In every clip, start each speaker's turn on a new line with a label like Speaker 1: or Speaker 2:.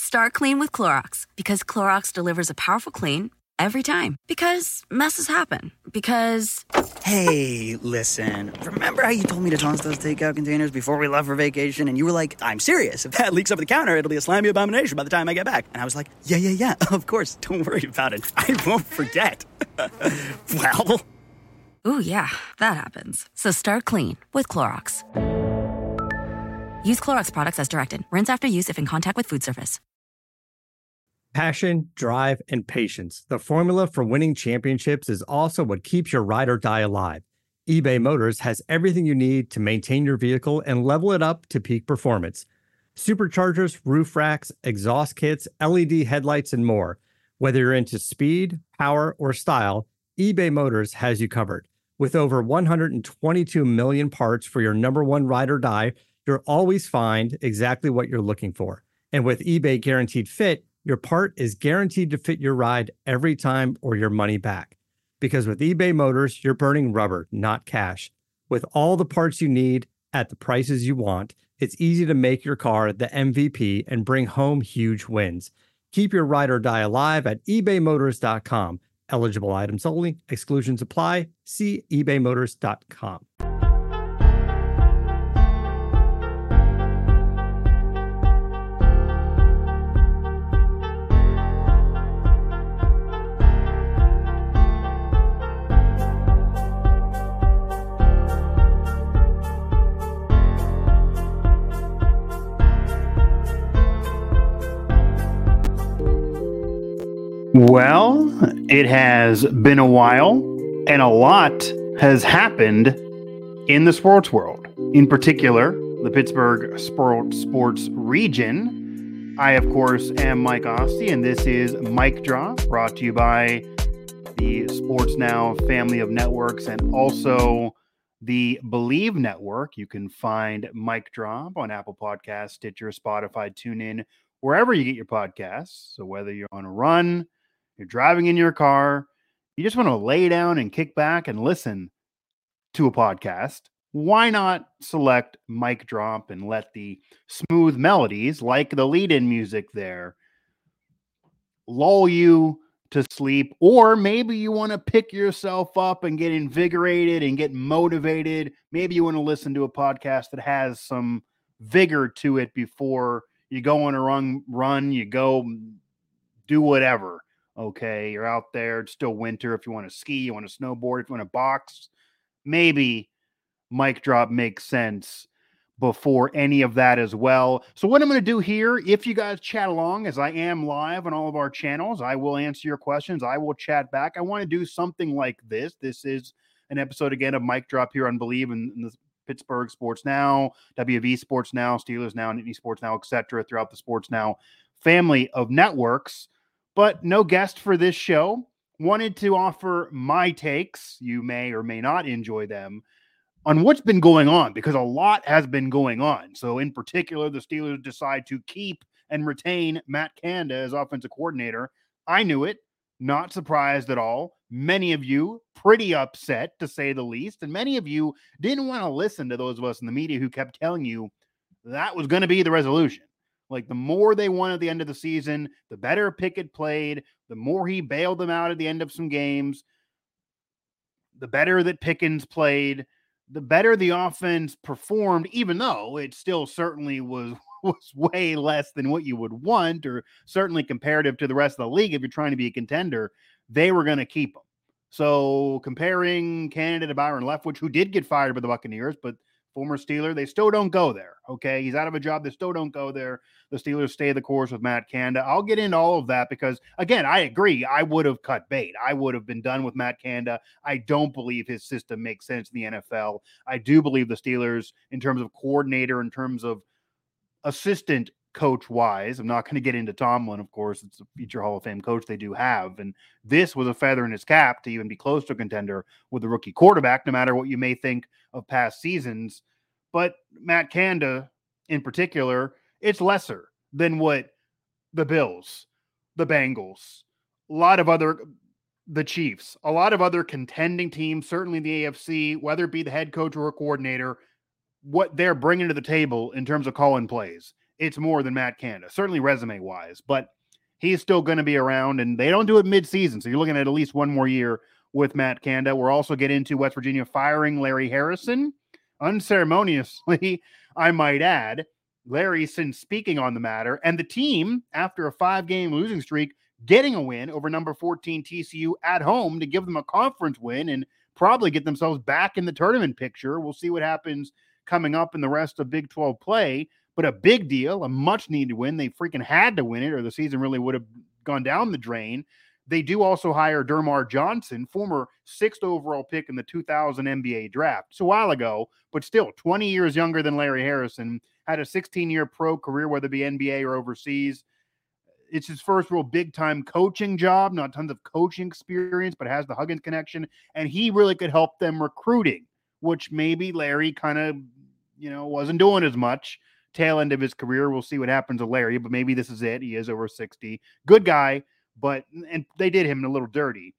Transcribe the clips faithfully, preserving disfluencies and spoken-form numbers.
Speaker 1: Start clean with Clorox because Clorox delivers a powerful clean every time. Because messes happen. Because...
Speaker 2: Hey, listen. Remember how you told me to toss those takeout containers before we left for vacation? And you were like, I'm serious. If that leaks over the counter, it'll be a slimy abomination by the time I get back. And I was like, yeah, yeah, yeah, of course. Don't worry about it. I won't forget. Well...
Speaker 1: Ooh, yeah, that happens. So start clean with Clorox. Use Clorox products as directed. Rinse after use if in contact with food surface.
Speaker 3: Passion, drive, and patience. The formula for winning championships is also what keeps your ride or die alive. eBay Motors has everything you need to maintain your vehicle and level it up to peak performance. Superchargers, roof racks, exhaust kits, L E D headlights, and more. Whether you're into speed, power, or style, eBay Motors has you covered. With over one hundred twenty-two million parts for your number one ride or die, you'll always find exactly what you're looking for. And with eBay Guaranteed Fit, your part is guaranteed to fit your ride every time or your money back. Because with eBay Motors, you're burning rubber, not cash. With all the parts you need at the prices you want, it's easy to make your car the M V P and bring home huge wins. Keep your ride or die alive at ebay motors dot com. Eligible items only. Exclusions apply. See ebay motors dot com.
Speaker 4: Well, it has been a while, and a lot has happened in the sports world. In particular, the Pittsburgh sport, sports region. I, of course, am Mike Ostie, and this is Mic Drop, brought to you by the Sports Now family of networks and also the Believe Network. You can find Mic Drop on Apple Podcasts, Stitcher, Spotify, TuneIn, wherever you get your podcasts. So whether you're on a run, you're driving in your car, you just want to lay down and kick back and listen to a podcast, why not select Mic Drop and let the smooth melodies, like the lead-in music there, lull you to sleep? Or maybe you want to pick yourself up and get invigorated and get motivated. Maybe you want to listen to a podcast that has some vigor to it before you go on a run, run, you go do whatever. Okay, you're out there, it's still winter. If you want to ski, you want to snowboard, if you want to box, maybe Mic Drop makes sense before any of that as well. So what I'm going to do here, if you guys chat along, as I am live on all of our channels, I will answer your questions. I will chat back. I want to do something like this. This is an episode, again, of Mic Drop here on Believe in, in the Pittsburgh Sports Now, W V Sports Now, Steelers Now, Nittany Sports Now, et cetera, throughout the Sports Now family of networks. But no guest for this show. Wanted to offer my takes. You may or may not enjoy them on what's been going on, because a lot has been going on. So in particular, the Steelers decide to keep and retain Matt Canada as offensive coordinator. I knew it. Not surprised at all. Many of you pretty upset, to say the least. And many of you didn't want to listen to those of us in the media who kept telling you that was going to be the resolution. Like, the more they won at the end of the season, the better Pickett played, the more he bailed them out at the end of some games, the better that Pickens played, the better the offense performed, even though it still certainly was, was way less than what you would want, or certainly comparative to the rest of the league. If you're trying to be a contender, they were going to keep him. So comparing Canada to Byron Leftwich, who did get fired by the Buccaneers, but former Steeler, they still don't go there. Okay. He's out of a job. They still don't go there. The Steelers stay the course with Matt Canada. I'll get into all of that because, again, I agree. I would have cut bait. I would have been done with Matt Canada. I don't believe his system makes sense in the N F L. I do believe the Steelers, in terms of coordinator, in terms of assistant coach wise, I'm not going to get into Tomlin. Of course, it's a future Hall of Fame coach they do have. And this was a feather in his cap to even be close to a contender with a rookie quarterback, no matter what you may think of past seasons. But Matt Canada in particular, it's lesser than what the Bills, the Bengals, a lot of other, the Chiefs, a lot of other contending teams, certainly in the A F C, whether it be the head coach or a coordinator, what they're bringing to the table in terms of calling plays. it's more than Matt Canada, certainly resume-wise, but he's still going to be around, and they don't do it mid-season, so you're looking at at least one more year with Matt Canada. We're also getting into West Virginia firing Larry Harrison, unceremoniously, I might add. Larry, since speaking on the matter, and the team, after a five-game losing streak, getting a win over number fourteen T C U at home to give them a conference win and probably get themselves back in the tournament picture. We'll see what happens coming up in the rest of Big twelve play, but a big deal, a much-needed win. They freaking had to win it, or the season really would have gone down the drain. They do also hire Dermar Johnson, former sixth overall pick in the two thousand N B A draft. It's a while ago, but still twenty years younger than Larry Harrison, had a sixteen-year pro career, whether it be N B A or overseas. It's his first real big-time coaching job, not tons of coaching experience, but has the Huggins connection, and he really could help them recruiting, which maybe Larry kind of, you know, wasn't doing as much. Tail end of his career, we'll see what happens to Larry, but maybe this is it. He is over sixty. Good guy, but and they did him a little dirty.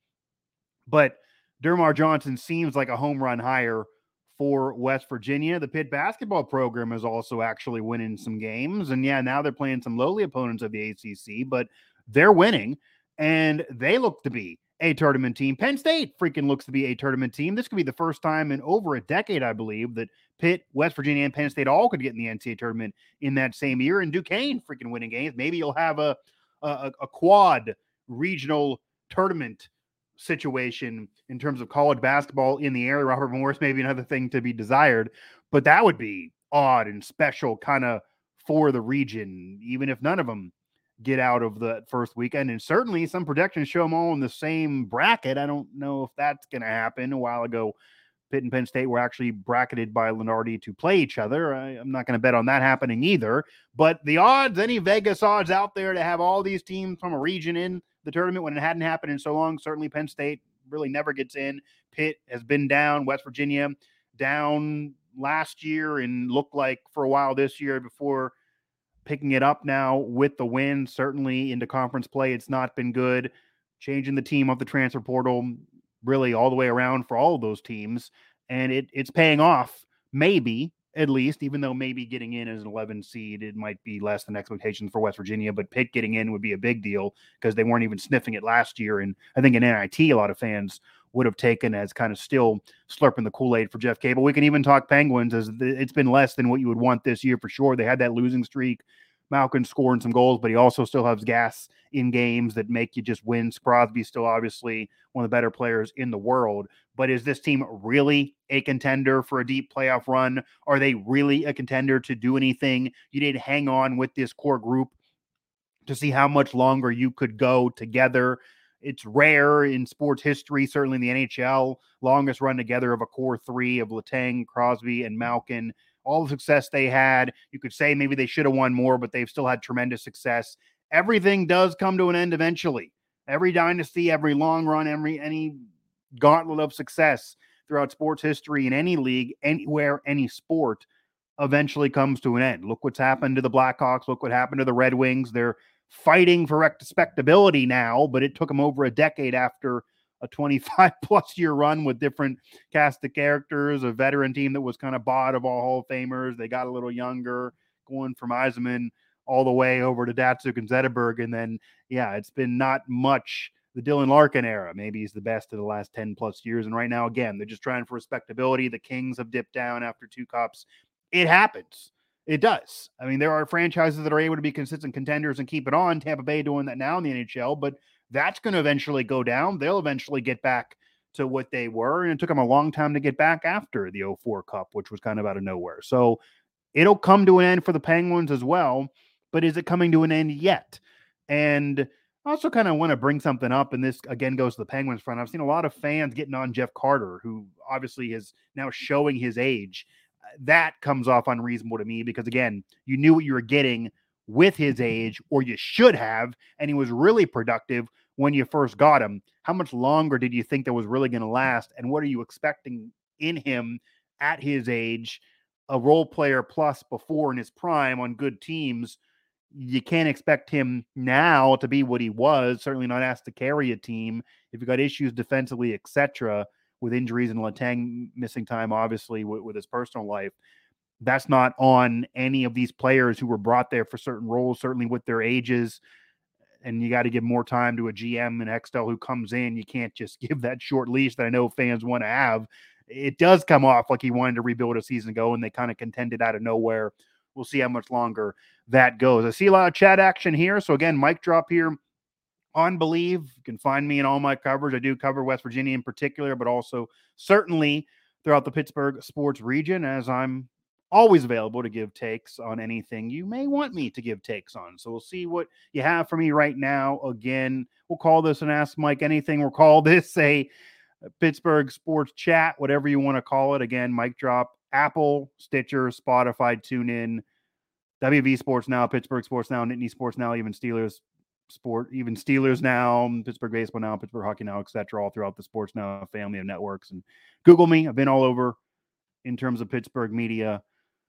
Speaker 4: But Dermar Johnson seems like a home run hire for West Virginia. The Pitt basketball program is also actually winning some games. And yeah, now they're playing some lowly opponents of the A C C, but they're winning, and they look to be a tournament team. Penn State freaking looks to be a tournament team. This could be the first time in over a decade, I believe, that Pitt, West Virginia, and Penn State all could get in the N C A A tournament in that same year. And Duquesne freaking winning games. Maybe you'll have a a, a quad regional tournament situation in terms of college basketball in the area. Robert Morris, maybe another thing to be desired, but that would be odd and special kind of for the region, even if none of them get out of the first weekend. And certainly some projections show them all in the same bracket. I don't know if that's going to happen. A while ago, Pitt and Penn State were actually bracketed by Lunardi to play each other. I, I'm not going to bet on that happening either, but the odds, any Vegas odds out there to have all these teams from a region in the tournament when it hadn't happened in so long, certainly Penn State really never gets in. Pitt has been down, West Virginia down last year and looked like for a while this year before picking it up now with the win. Certainly into conference play, it's not been good. Changing the team of the transfer portal really all the way around for all of those teams, and it it's paying off, maybe, at least, even though maybe getting in as an eleven seed, it might be less than expectations for West Virginia, but Pitt getting in would be a big deal because they weren't even sniffing it last year. And I think in N I T, a lot of fans would have taken as kind of still slurping the Kool-Aid for Jeff Cable. We can even talk Penguins, as it's been less than what you would want this year for sure. They had that losing streak. Malkin scoring some goals, but he also still has gas in games that make you just win. Crosby's still obviously one of the better players in the world. But is this team really a contender for a deep playoff run? Are they really a contender to do anything? You need to hang on with this core group to see how much longer you could go together. It's rare in sports history, certainly in the N H L, longest run together of a core three of Letang, Crosby, and Malkin. All the success they had, you could say maybe they should have won more, but they've still had tremendous success. Everything does come to an end eventually. Every dynasty, every long run, every any gauntlet of success throughout sports history in any league, anywhere, any sport, eventually comes to an end. Look what's happened to the Blackhawks. Look what happened to the Red Wings. They're fighting for respectability now, but it took them over a decade after a twenty-five plus year run with different cast of characters, a veteran team that was kind of bought of all Hall of Famers. They got a little younger, going from Yzerman all the way over to Datsuk and Zetterberg. And then, yeah, it's been not much the Dylan Larkin era. Maybe he's the best of the last ten plus years. And right now, again, they're just trying for respectability. The Kings have dipped down after two cups. It happens. It does. I mean, there are franchises that are able to be consistent contenders and keep it on. Tampa Bay doing that now in the N H L, but that's going to eventually go down. They'll eventually get back to what they were. And it took them a long time to get back after the oh four Cup, which was kind of out of nowhere. So it'll come to an end for the Penguins as well. But is it coming to an end yet? And I also kind of want to bring something up, and this again goes to the Penguins front. I've seen a lot of fans getting on Jeff Carter, who obviously is now showing his age. That comes off unreasonable to me because, again, you knew what you were getting with his age, or you should have, and he was really productive when you first got him. How much longer did you think that was really going to last? And what are you expecting in him at his age, a role player plus before in his prime on good teams? You can't expect him now to be what he was, certainly not asked to carry a team. If you got issues defensively, et cetera, with injuries and Letang missing time, obviously with, with his personal life, That's not on any of these players who were brought there for certain roles, certainly with their ages. And you got to give more time to a G M and Hextall who comes in. You can't just give that short leash that I know fans want to have. It does come off like he wanted to rebuild a season ago, and they kind of contended out of nowhere. We'll see how much longer that goes. I see a lot of chat action here. So again, mic drop here on Believe. You can find me in all my coverage. I do cover West Virginia in particular, but also certainly throughout the Pittsburgh sports region, as I'm always available to give takes on anything you may want me to give takes on. So we'll see what you have for me right now. Again, we'll call this an Ask Mike Anything. We'll call this a Pittsburgh sports chat, whatever you want to call it. Again, mic drop, Apple, Stitcher, Spotify, TuneIn, W V Sports Now, Pittsburgh Sports Now, Nittany Sports Now, even Steelers Sport, even Steelers Now, Pittsburgh Baseball Now, Pittsburgh Hockey Now, et cetera, all throughout the Sports Now family of networks. And Google me. I've been all over in terms of Pittsburgh media.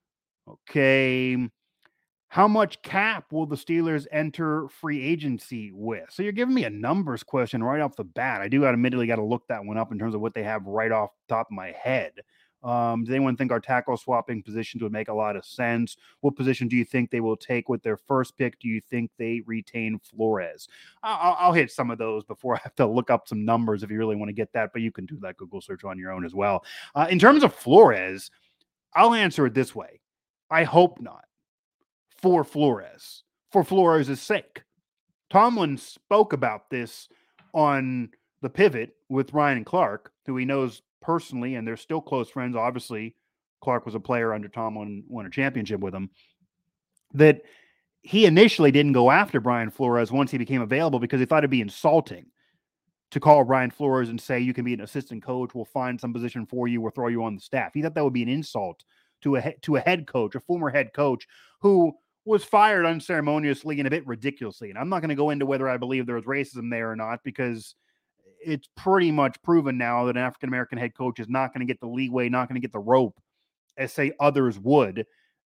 Speaker 4: Okay. How much cap will the Steelers enter free agency with? So you're giving me a numbers question right off the bat. I do admittedly got to look that one up in terms of what they have right off the top of my head. Um, does anyone think our tackle swapping positions would make a lot of sense? What position do you think they will take with their first pick? Do you think they retain Flores? I'll, I'll hit some of those before I have to look up some numbers if you really want to get that, but you can do that Google search on your own as well. Uh, in terms of Flores, I'll answer it this way. I hope not. For Flores, for Flores' sake. Tomlin spoke about this on the pivot with Ryan Clark, who he knows personally, and they're still close friends. Obviously, Clark was a player under Tomlin, won a championship with him, that he initially didn't go after Brian Flores once he became available because he thought it'd be insulting to call Brian Flores and say, you can be an assistant coach, we'll find some position for you, we'll throw you on the staff. He thought that would be an insult to a, to a head coach, a former head coach, who was fired unceremoniously and a bit ridiculously. And I'm not going to go into whether I believe there was racism there or not, because it's pretty much proven now that an African-American head coach is not going to get the leeway, not going to get the rope as say others would.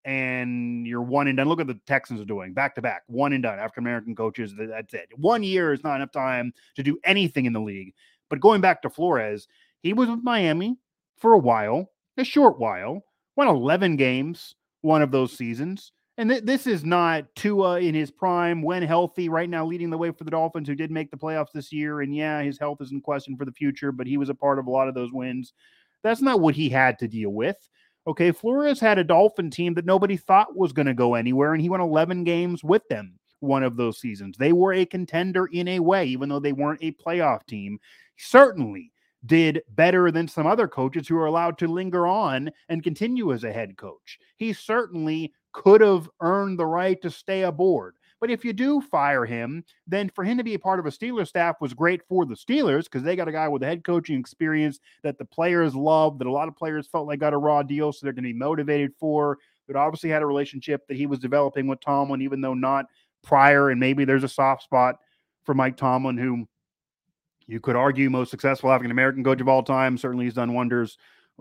Speaker 4: And you're one and done. Look what the Texans are doing back to back, one and done. African-American coaches. That's it. One year is not enough time to do anything in the league. But going back to Flores, he was with Miami for a while, a short while, won eleven games, one of those seasons. And th- this is not Tua in his prime, when healthy, right now leading the way for the Dolphins, who did make the playoffs this year. And yeah, his health is in question for the future, but he was a part of a lot of those wins. That's not what he had to deal with. Okay, Flores had a Dolphin team that nobody thought was going to go anywhere, and he won eleven games with them one of those seasons. They were a contender in a way, even though they weren't a playoff team. Certainly did better than some other coaches who are allowed to linger on and continue as a head coach. He certainly could have earned the right to stay aboard. But if you do fire him, then for him to be a part of a Steelers staff was great for the Steelers, because they got a guy with a head coaching experience that the players love, that a lot of players felt like got a raw deal, so they're going to be motivated for, but obviously had a relationship that he was developing with Tomlin, even though not prior. And maybe there's a soft spot for Mike Tomlin, who you could argue most successful African-American coach of all time. Certainly he's done wonders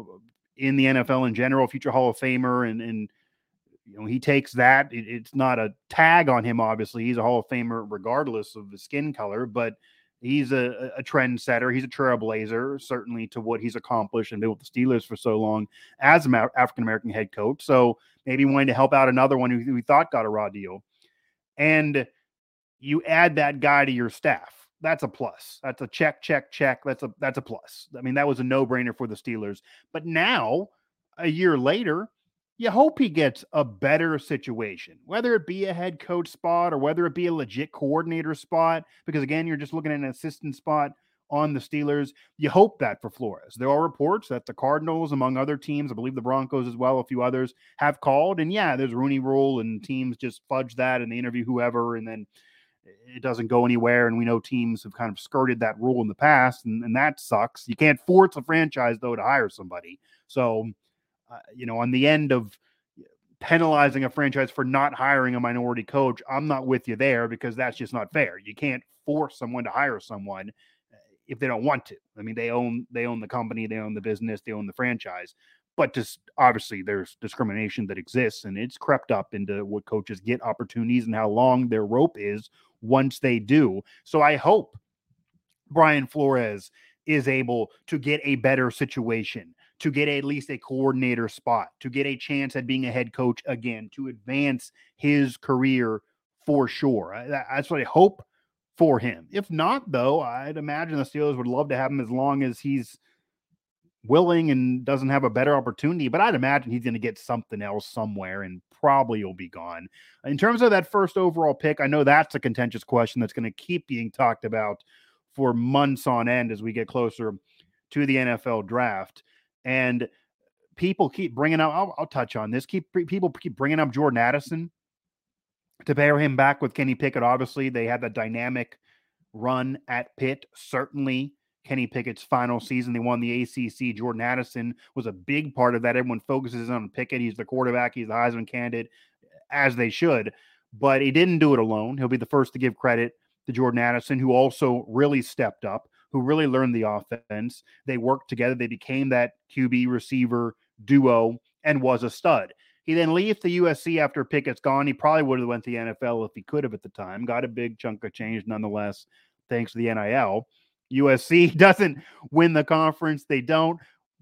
Speaker 4: in the N F L in general, future Hall of Famer. And, and you know, he takes that. It, it's not a tag on him, obviously. He's a Hall of Famer regardless of the skin color, but he's a, a trendsetter. He's a trailblazer, certainly, to what he's accomplished and been with the Steelers for so long as an African-American head coach. So maybe wanting to help out another one who we thought got a raw deal. And you add that guy to your staff. That's a plus. That's a check, check, check. That's a that's a plus. I mean, that was a no-brainer for the Steelers. But now, a year later, you hope he gets a better situation, whether it be a head coach spot or whether it be a legit coordinator spot, because, again, you're just looking at an assistant spot on the Steelers. You hope that for Flores. There are reports that the Cardinals, among other teams, I believe the Broncos as well, a few others, have called. And, yeah, there's Rooney Rule, and teams just fudge that and they interview whoever, and then it doesn't go anywhere. And we know teams have kind of skirted that rule in the past, and, and that sucks. You can't force a franchise, though, to hire somebody. So, uh, you know, on the end of penalizing a franchise for not hiring a minority coach, I'm not with you there, because that's just not fair. You can't force someone to hire someone if they don't want to. I mean, they own they own the company, they own the business, they own the franchise. But just obviously there's discrimination that exists, and it's crept up into what coaches get opportunities and how long their rope is once they do. So I hope Brian Flores is able to get a better situation, to get at least a coordinator spot, to get a chance at being a head coach again, to advance his career for sure. I, that's what I hope for him. If not, though, I'd imagine the Steelers would love to have him as long as he's willing and doesn't have a better opportunity. But I'd imagine he's going to get something else somewhere and probably will be gone. In terms of that first overall pick, I know that's a contentious question that's going to keep being talked about for months on end as we get closer to the N F L draft. And people keep bringing up, I'll, I'll touch on this, keep people keep bringing up Jordan Addison to pair him back with Kenny Pickett. Obviously, they had that dynamic run at Pitt. Certainly, Kenny Pickett's final season, they won the A C C. Jordan Addison was a big part of that. Everyone focuses on Pickett. He's the quarterback. He's the Heisman candidate, as they should. But he didn't do it alone. He'll be the first to give credit to Jordan Addison, who also really stepped up, who really learned the offense. They worked together. They became that Q B receiver duo and was a stud. He then leaves the U S C after Pickett's gone. He probably would have went to the N F L if he could have at the time. Got a big chunk of change nonetheless, thanks to the N I L. U S C doesn't win the conference. They don't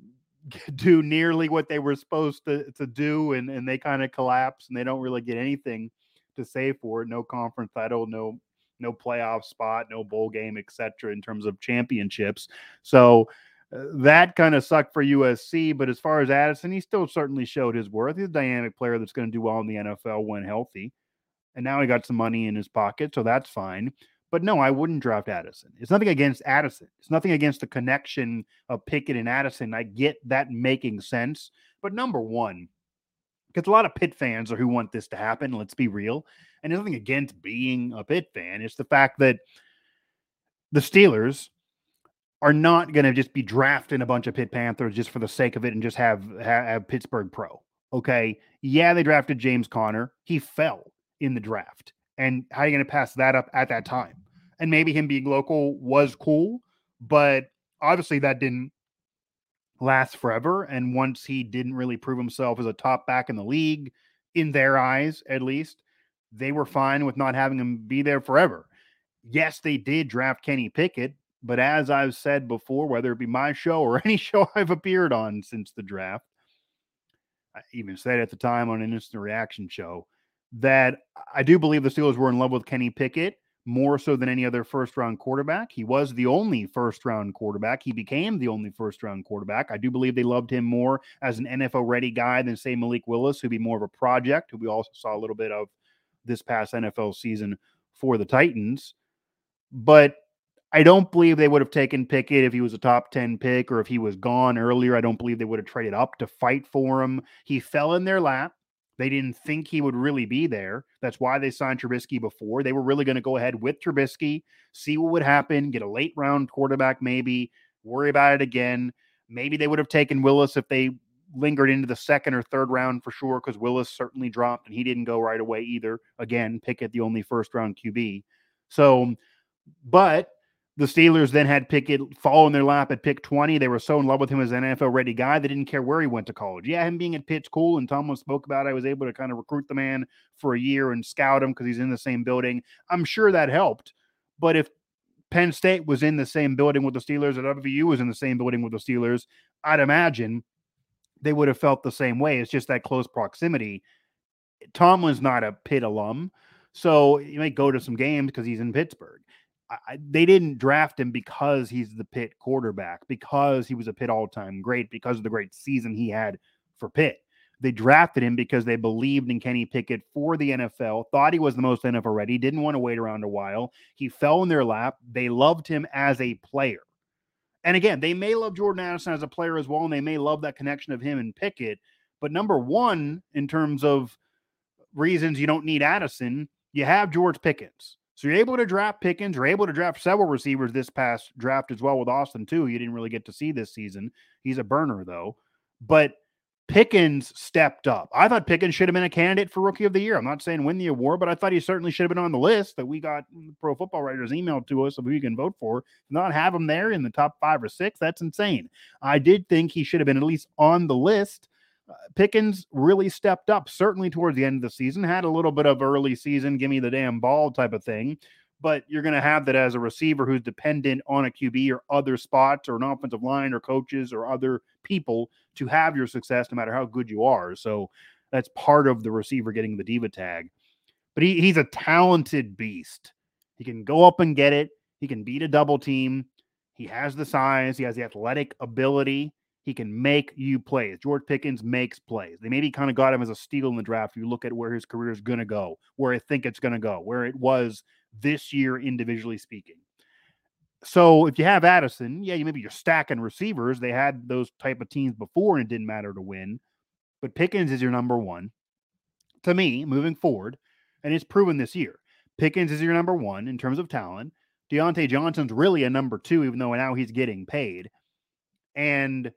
Speaker 4: do nearly what they were supposed to, to do, and, and they kind of collapse, and they don't really get anything to say for it. No conference title, no no playoff spot, no bowl game, et cetera, in terms of championships. So uh, that kind of sucked for U S C. But as far as Addison, he still certainly showed his worth. He's a dynamic player that's going to do well in the N F L when healthy. And now he got some money in his pocket, so that's fine. But no, I wouldn't draft Addison. It's nothing against Addison. It's nothing against the connection of Pickett and Addison. I get that making sense. But number one, because a lot of Pitt fans are who want this to happen, let's be real. And there's nothing against being a Pitt fan. It's the fact that the Steelers are not going to just be drafting a bunch of Pitt Panthers just for the sake of it and just have, have, have Pittsburgh Pro. Okay. Yeah, they drafted James Conner. He fell in the draft. And how are you going to pass that up at that time? And maybe him being local was cool, but obviously that didn't last forever. And once he didn't really prove himself as a top back in the league, in their eyes, at least, they were fine with not having him be there forever. Yes, they did draft Kenny Pickett, but as I've said before, whether it be my show or any show I've appeared on since the draft, I even said at the time on an instant reaction show, that I do believe the Steelers were in love with Kenny Pickett more so than any other first-round quarterback. He was the only first-round quarterback. He became the only first-round quarterback. I do believe they loved him more as an N F L-ready guy than, say, Malik Willis, who'd be more of a project, who we also saw a little bit of this past N F L season for the Titans. But I don't believe they would have taken Pickett if he was a top ten pick or if he was gone earlier. I don't believe they would have traded up to fight for him. He fell in their lap. They didn't think he would really be there. That's why they signed Trubisky before. They were really going to go ahead with Trubisky, see what would happen, get a late round quarterback maybe, worry about it again. Maybe they would have taken Willis if they lingered into the second or third round for sure, because Willis certainly dropped and he didn't go right away either. Again, Pickett, the only first round Q B. So, but the Steelers then had Pickett fall in their lap at pick twenty. They were so in love with him as an N F L-ready guy, they didn't care where he went to college. Yeah, him being at Pitt's cool, and Tomlin spoke about it. I was able to kind of recruit the man for a year and scout him because he's in the same building. I'm sure that helped. But if Penn State was in the same building with the Steelers, and W V U was in the same building with the Steelers, I'd imagine they would have felt the same way. It's just that close proximity. Tomlin's not a Pitt alum, so he might go to some games because he's in Pittsburgh. I, they didn't draft him because he's the Pitt quarterback, because he was a Pitt all-time great, because of the great season he had for Pitt. They drafted him because they believed in Kenny Pickett for the N F L, thought he was the most N F L ready, didn't want to wait around a while. He fell in their lap. They loved him as a player. And again, they may love Jordan Addison as a player as well, and they may love that connection of him and Pickett. But number one, in terms of reasons you don't need Addison, you have George Pickens. So you're able to draft Pickens. You're able to draft several receivers this past draft as well with Austin, too. You didn't really get to see this season. He's a burner, though. But Pickens stepped up. I thought Pickens should have been a candidate for Rookie of the Year. I'm not saying win the award, but I thought he certainly should have been on the list that we got Pro Football Writers emailed to us of who you can vote for. Not have him there in the top five or six. That's insane. I did think he should have been at least on the list. Uh, Pickens really stepped up, certainly towards the end of the season, had a little bit of early season, give me the damn ball type of thing. but you're going to have that as a receiver who's dependent on a Q B or other spots or an offensive line or coaches or other people to have your success no matter how good you are. So that's part of the receiver getting the diva tag. But he, he's a talented beast. He can go up and get it. He can beat a double team. He has the size. He has the athletic ability. He can make you plays. George Pickens makes plays. They maybe kind of got him as a steal in the draft. You look at where his career is going to go, where I think it's going to go, where it was this year individually speaking. So if you have Addison, yeah, you maybe you're stacking receivers. They had those type of teams before and it didn't matter to win. But Pickens is your number one. To me, moving forward, and it's proven this year, Pickens is your number one in terms of talent. Deontay Johnson's really a number two, even though now he's getting paid. And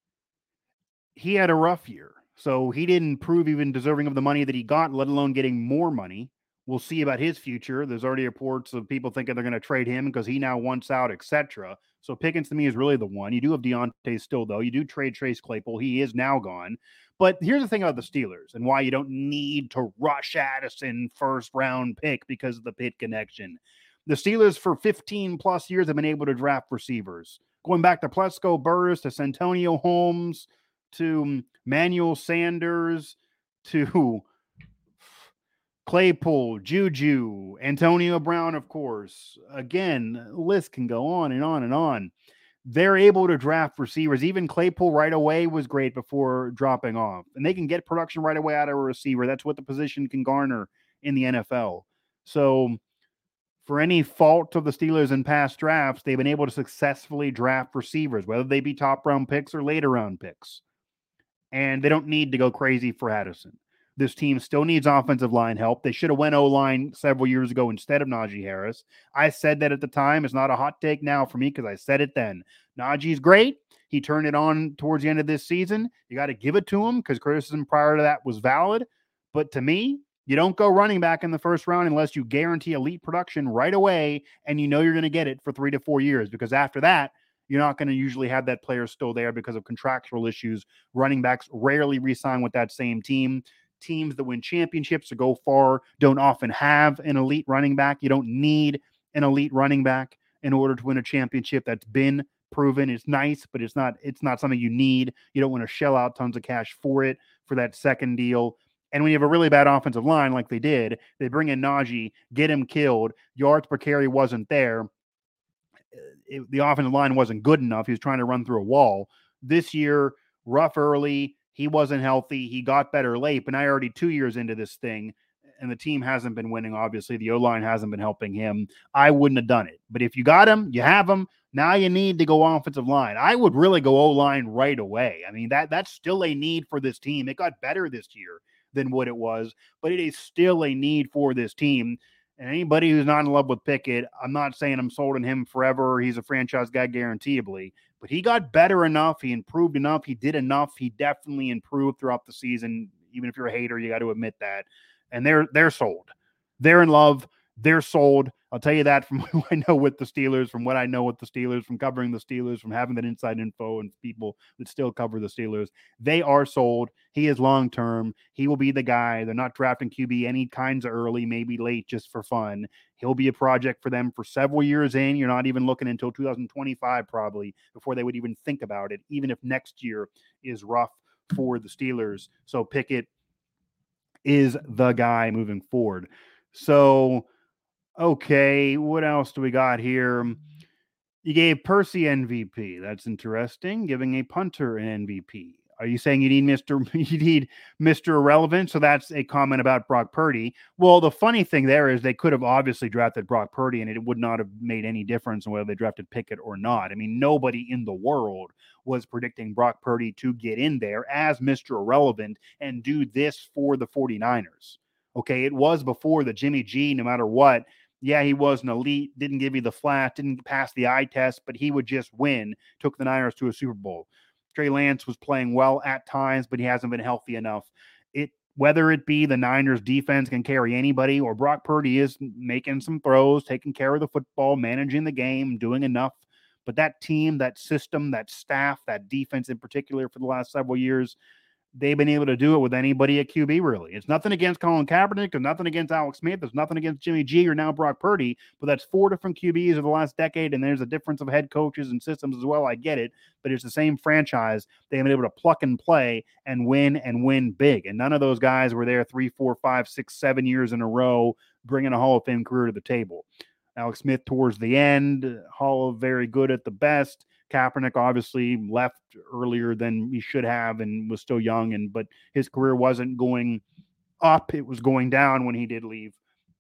Speaker 4: he had a rough year. So he didn't prove even deserving of the money that he got, let alone getting more money. We'll see about his future. There's already reports of people thinking they're going to trade him because he now wants out, et cetera. So Pickens to me is really the one. You do have Deontay still, though. You do trade Chase Claypool. He is now gone. But here's the thing about the Steelers and why you don't need to rush Addison first round pick because of the Pitt connection. The Steelers for fifteen plus years have been able to draft receivers. Going back to Plesko Burris, to Santonio Holmes, to Manuel Sanders, to Claypool, Juju, Antonio Brown, of course. Again, the list can go on and on and on. They're able to draft receivers. Even Claypool right away was great before dropping off. And they can get production right away out of a receiver. That's what the position can garner in the N F L. So for any fault of the Steelers in past drafts, they've been able to successfully draft receivers, whether they be top round picks or later round picks. And they don't need to go crazy for Addison. This team still needs offensive line help. They should have went O-line several years ago instead of Najee Harris. I said that at the time. It's not a hot take now for me because I said it then. Najee's great. He turned it on towards the end of this season. You got to give it to him because criticism prior to that was valid. But to me, you don't go running back in the first round unless you guarantee elite production right away and you know you're going to get it for three to four years because after that, you're not going to usually have that player still there because of contractual issues. Running backs rarely re-sign with that same team. Teams that win championships or go far don't often have an elite running back. You don't need an elite running back in order to win a championship. That's been proven. It's nice, but it's not, it's not something you need. You don't want to shell out tons of cash for it, for that second deal. And when you have a really bad offensive line like they did, they bring in Najee, get him killed. Yards per carry wasn't there. It, the offensive line wasn't good enough. He was trying to run through a wall. This year, rough early. He wasn't healthy. He got better late, but now you're already two years into this thing, and the team hasn't been winning, obviously. The O-line hasn't been helping him. I wouldn't have done it. But if you got him, you have him. Now you need to go offensive line. I would really go O-line right away. I mean, that that's still a need for this team. It got better this year than what it was, but it is still a need for this team. And anybody who's not in love with Pickett, I'm not saying I'm sold on him forever. He's a franchise guy guaranteeably. But he got better enough. He improved enough. He did enough. He definitely improved throughout the season. Even if you're a hater, you got to admit that. And they're they're sold. They're in love. They're sold. I'll tell you that from what I know with the Steelers, from what I know with the Steelers, from covering the Steelers, from having that inside info and people that still cover the Steelers. They are sold. He is long-term. He will be the guy. They're not drafting Q B any kinds of early, maybe late just for fun. He'll be a project for them for several years in. You're not even looking until two thousand twenty-five probably before they would even think about it, even if next year is rough for the Steelers. So Pickett is the guy moving forward. So, okay, what else do we got here? You gave Percy M V P. That's interesting. Giving a punter an M V P. Are you saying you need Mister you need Mister Irrelevant? So that's a comment about Brock Purdy. Well, the funny thing there is they could have obviously drafted Brock Purdy and it would not have made any difference in whether they drafted Pickett or not. I mean, nobody in the world was predicting Brock Purdy to get in there as Mister Irrelevant and do this for the 49ers. Okay, it was before the Jimmy G, no matter what. Yeah, he was an elite, didn't give you the flat, didn't pass the eye test, but he would just win, took the Niners to a Super Bowl. Trey Lance was playing well at times, but he hasn't been healthy enough. It whether it be the Niners defense can carry anybody or Brock Purdy is making some throws, taking care of the football, managing the game, doing enough. But that team, that system, that staff, that defense in particular for the last several years, they've been able to do it with anybody at Q B, really. It's nothing against Colin Kaepernick. There's nothing against Alex Smith. There's nothing against Jimmy G or now Brock Purdy. But that's four different Q Bs over the last decade, and there's a difference of head coaches and systems as well. I get it. But it's the same franchise. They've been able to pluck and play and win and win big. And none of those guys were there three, four, five, six, seven years in a row bringing a Hall of Fame career to the table. Alex Smith towards the end, Hall of very good at the best. Kaepernick obviously left earlier than he should have and was still young, and but his career wasn't going up. It was going down when he did leave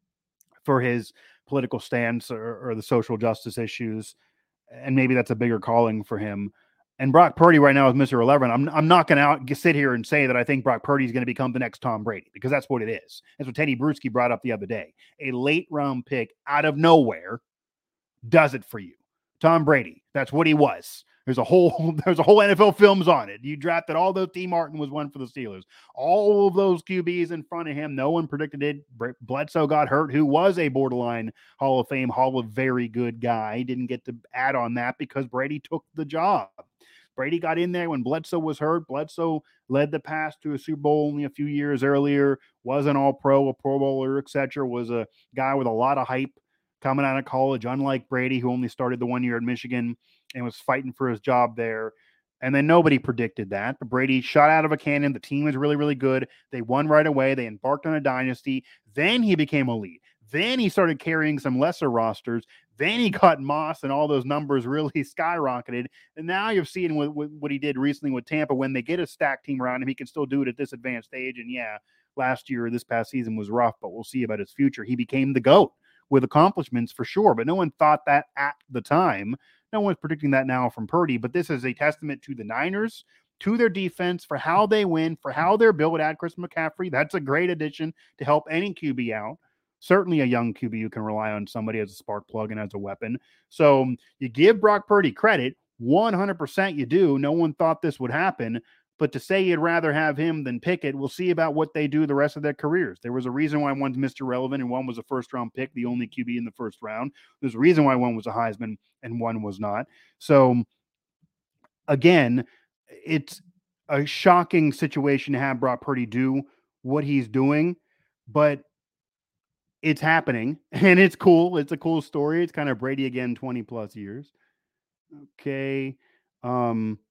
Speaker 4: for his political stance or, or the social justice issues. And maybe that's a bigger calling for him. And Brock Purdy right now is Mister eleven. I'm, I'm not going to sit here and say that I think Brock Purdy is going to become the next Tom Brady, because that's what it is. That's what Teddy Bruschi brought up the other day. A late round pick out of nowhere does it for you. Tom Brady, that's what he was. There's a whole there's a whole N F L films on it. You drafted all those. T. Martin was one for the Steelers. All of those Q Bs in front of him, no one predicted it. Bledsoe got hurt, who was a borderline Hall of Fame, Hall of very good guy. He didn't get to add on that because Brady took the job. Brady got in there when Bledsoe was hurt. Bledsoe led the pass to a Super Bowl only a few years earlier, was an all-pro, a Pro Bowler, et cetera, was a guy with a lot of hype coming out of college, unlike Brady, who only started the one year at Michigan and was fighting for his job there. And then nobody predicted that. But Brady shot out of a cannon. The team was really, really good. They won right away. They embarked on a dynasty. Then he became elite. Then he started carrying some lesser rosters. Then he got Moss, and all those numbers really skyrocketed. And now you're seeing what, what, what he did recently with Tampa. When they get a stacked team around him, he can still do it at this advanced stage. And yeah, last year, this past season was rough, but we'll see about his future. He became the GOAT with accomplishments for sure, but no one thought that at the time. No one's predicting that now from Purdy, but this is a testament to the Niners, to their defense, for how they win, for how they're built. Add Chris McCaffrey. That's a great addition to help any Q B out. Certainly a young Q B who can rely on somebody as a spark plug and as a weapon. So you give Brock Purdy credit, one hundred percent you do. No one thought this would happen. But to say you'd rather have him than Pickett, we'll see about what they do the rest of their careers. There was a reason why one's Mister Relevant and one was a first-round pick, the only Q B in the first round. There's a reason why one was a Heisman and one was not. So, again, it's a shocking situation to have Brock Purdy do what he's doing, but it's happening, and it's cool. It's a cool story. It's kind of Brady again, twenty-plus years. Okay. Um...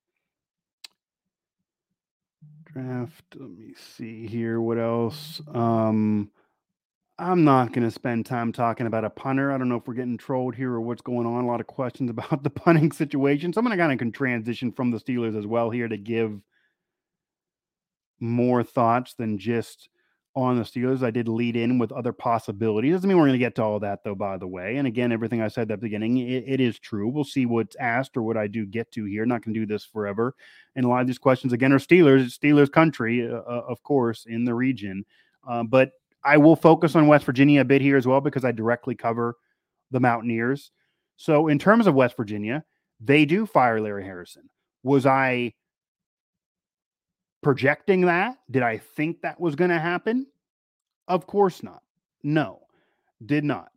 Speaker 4: Draft. Let me see here. What else? Um, I'm not going to spend time talking about a punter. I don't know if we're getting trolled here or what's going on. A lot of questions about the punting situation. So I'm going to kind of transition from the Steelers as well here to give more thoughts than just on the Steelers. I did lead in with other possibilities. Doesn't mean we're going to get to all that, though, by the way. And again, everything I said at the beginning, it, it is true. We'll see what's asked or what I do get to here. Not going to do this forever. And a lot of these questions, again, are Steelers, Steelers country, uh, of course, in the region. Uh, but I will focus on West Virginia a bit here as well, because I directly cover the Mountaineers. So in terms of West Virginia, they do fire Larry Harrison. Was I projecting that? Did I think that was going to happen? Of course not. No, did not.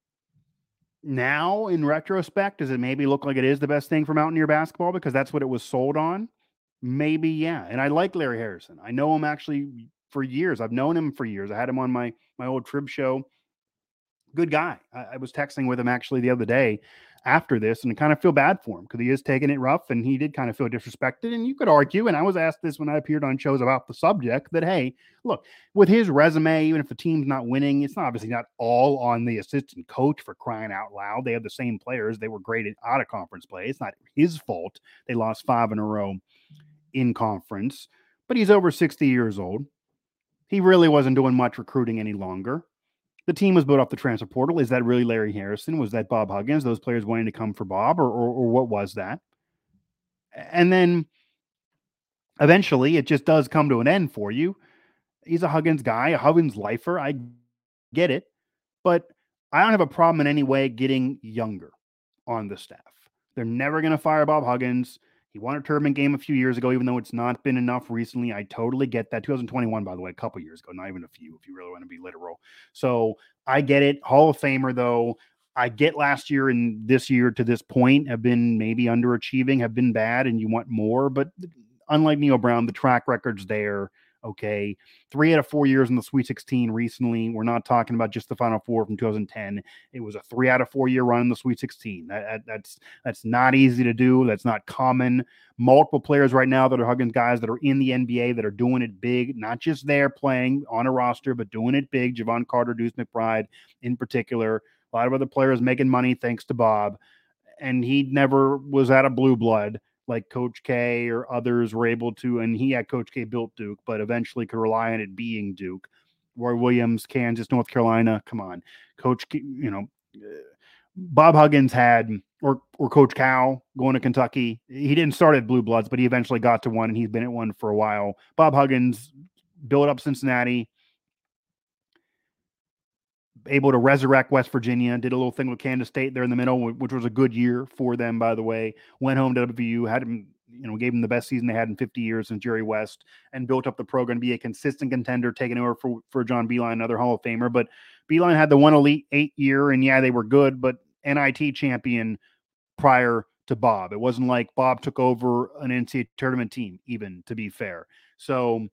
Speaker 4: Now, in retrospect, does it maybe look like it is the best thing for Mountaineer basketball because that's what it was sold on? Maybe, yeah. And I like Larry Harrison. I know him actually for years. I've known him for years. I had him on my, my old Trib show. Good guy. I, I was texting with him actually the other day after this, and I kind of feel bad for him because he is taking it rough, and he did kind of feel disrespected. And you could argue, and I was asked this when I appeared on shows about the subject, that, hey, look, with his resume, even if the team's not winning, it's not obviously not all on the assistant coach, for crying out loud. They have the same players. They were great at out of conference play. It's not his fault they lost five in a row in conference, but he's over sixty years old. He really wasn't doing much recruiting any longer. The team was built off the transfer portal. Is that really Larry Harrison? Was that Bob Huggins? Those players wanting to come for Bob, or, or, or what was that? And then eventually it just does come to an end for you. He's a Huggins guy, a Huggins lifer. I get it, but I don't have a problem in any way getting younger on the staff. They're never going to fire Bob Huggins. He won a tournament game a few years ago, even though it's not been enough recently. I totally get that. twenty twenty-one, by the way, a couple years ago, not even a few, if you really want to be literal. So I get it. Hall of Famer, though. I get last year and this year to this point have been maybe underachieving, have been bad, and you want more. But unlike Neil Brown, the track record's there. Okay. Three out of four years in the Sweet sixteen recently. We're not talking about just the Final Four from two thousand ten. It was a three out of four year run in the Sweet sixteen. That, that, that's, that's not easy to do. That's not common. Multiple players right now that are Huggins guys that are in the N B A that are doing it big, not just there playing on a roster, but doing it big. Javon Carter, Deuce McBride in particular. A lot of other players making money thanks to Bob. And he never was out of blue blood like Coach K or others were able to. And he had Coach K built Duke, but eventually could rely on it being Duke. Roy Williams, Kansas, North Carolina. Come on. Coach, you know, Bob Huggins had, or or Coach Cal going to Kentucky. He didn't start at Blue Bloods, but he eventually got to one, and he's been at one for a while. Bob Huggins built up Cincinnati, able to resurrect West Virginia, did a little thing with Kansas State there in the middle, which was a good year for them, by the way. Went home to W V U, had him, you know, gave him the best season they had in fifty years since Jerry West, and built up the program to be a consistent contender, taking over for, for John Beilein, another Hall of Famer. But Beilein had the one Elite Eight year, and yeah, they were good, but N I T champion prior to Bob. It wasn't like Bob took over an N C double A tournament team, even, to be fair. So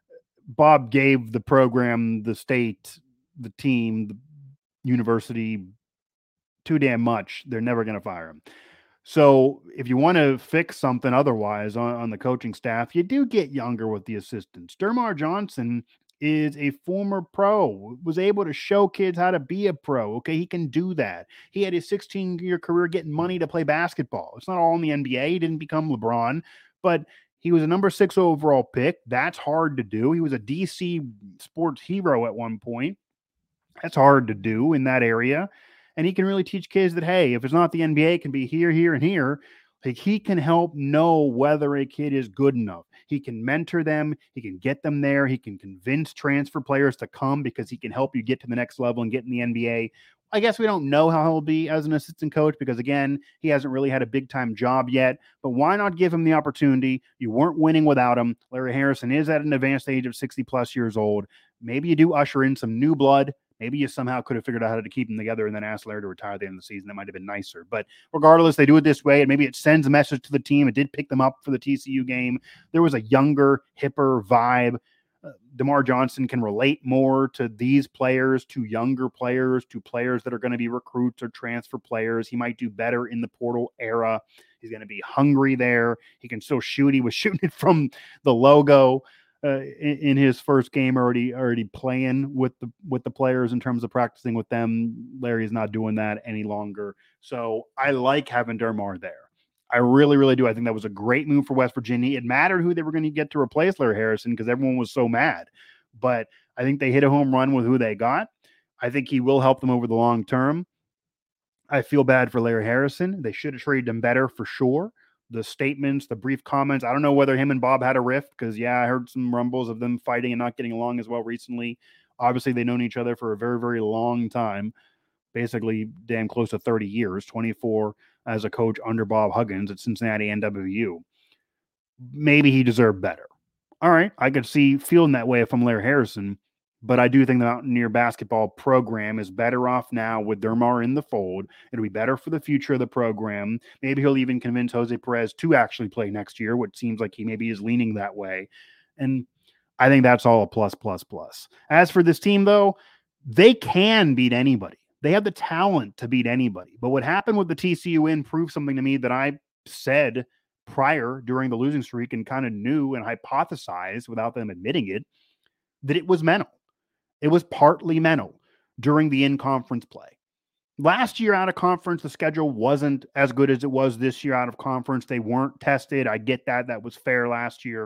Speaker 4: Bob gave the program, the state, the team, the university too damn much. They're never going to fire him. So if you want to fix something otherwise on, on the coaching staff, you do get younger with the assistants. Dermar Johnson is a former pro, was able to show kids how to be a pro. Okay, he can do that. He had his sixteen-year career getting money to play basketball. It's not all in the N B A. He didn't become LeBron, but he was a number six overall pick. That's hard to do. He was a D C sports hero at one point. That's hard to do in that area. And he can really teach kids that, hey, if it's not the N B A, it can be here, here, and here. Like, he can help know whether a kid is good enough. He can mentor them. He can get them there. He can convince transfer players to come because he can help you get to the next level and get in the N B A. I guess we don't know how he'll be as an assistant coach because, again, he hasn't really had a big-time job yet. But why not give him the opportunity? You weren't winning without him. Larry Harrison is at an advanced age of sixty-plus years old. Maybe you do usher in some new blood. Maybe you somehow could have figured out how to keep them together and then ask Larry to retire at the end of the season. That might have been nicer. But regardless, they do it this way, and maybe it sends a message to the team. It did pick them up for the T C U game. There was a younger, hipper vibe. Uh, DeMar Johnson can relate more to these players, to younger players, to players that are going to be recruits or transfer players. He might do better in the portal era. He's going to be hungry there. He can still shoot. He was shooting it from the logo. Uh, in, in his first game, already already playing with the with the players in terms of practicing with them. Larry's not doing that any longer. So I like having Dermar there. I really, really do. I think that was a great move for West Virginia. It mattered who they were going to get to replace Larry Harrison because everyone was so mad. But I think they hit a home run with who they got. I think he will help them over the long term. I feel bad for Larry Harrison. They should have treated him better for sure. The statements, the brief comments. I don't know whether him and Bob had a rift because, yeah, I heard some rumbles of them fighting and not getting along as well recently. Obviously, they've known each other for a very, very long time, basically damn close to thirty years, twenty-four as a coach under Bob Huggins at Cincinnati and W V U. Maybe he deserved better. All right, I could see feeling that way if I'm Larry Harrison, but I do think the Mountaineer basketball program is better off now with Dermar in the fold. It'll be better for the future of the program. Maybe he'll even convince Jose Perez to actually play next year, which seems like he maybe is leaning that way. And I think that's all a plus, plus, plus. As for this team, though, they can beat anybody. They have the talent to beat anybody. But what happened with the T C U win proved something to me that I said prior during the losing streak and kind of knew and hypothesized without them admitting it, that it was mental. It was partly mental during the in-conference play. Last year out of conference, the schedule wasn't as good as it was this year out of conference. They weren't tested. I get that. That was fair last year.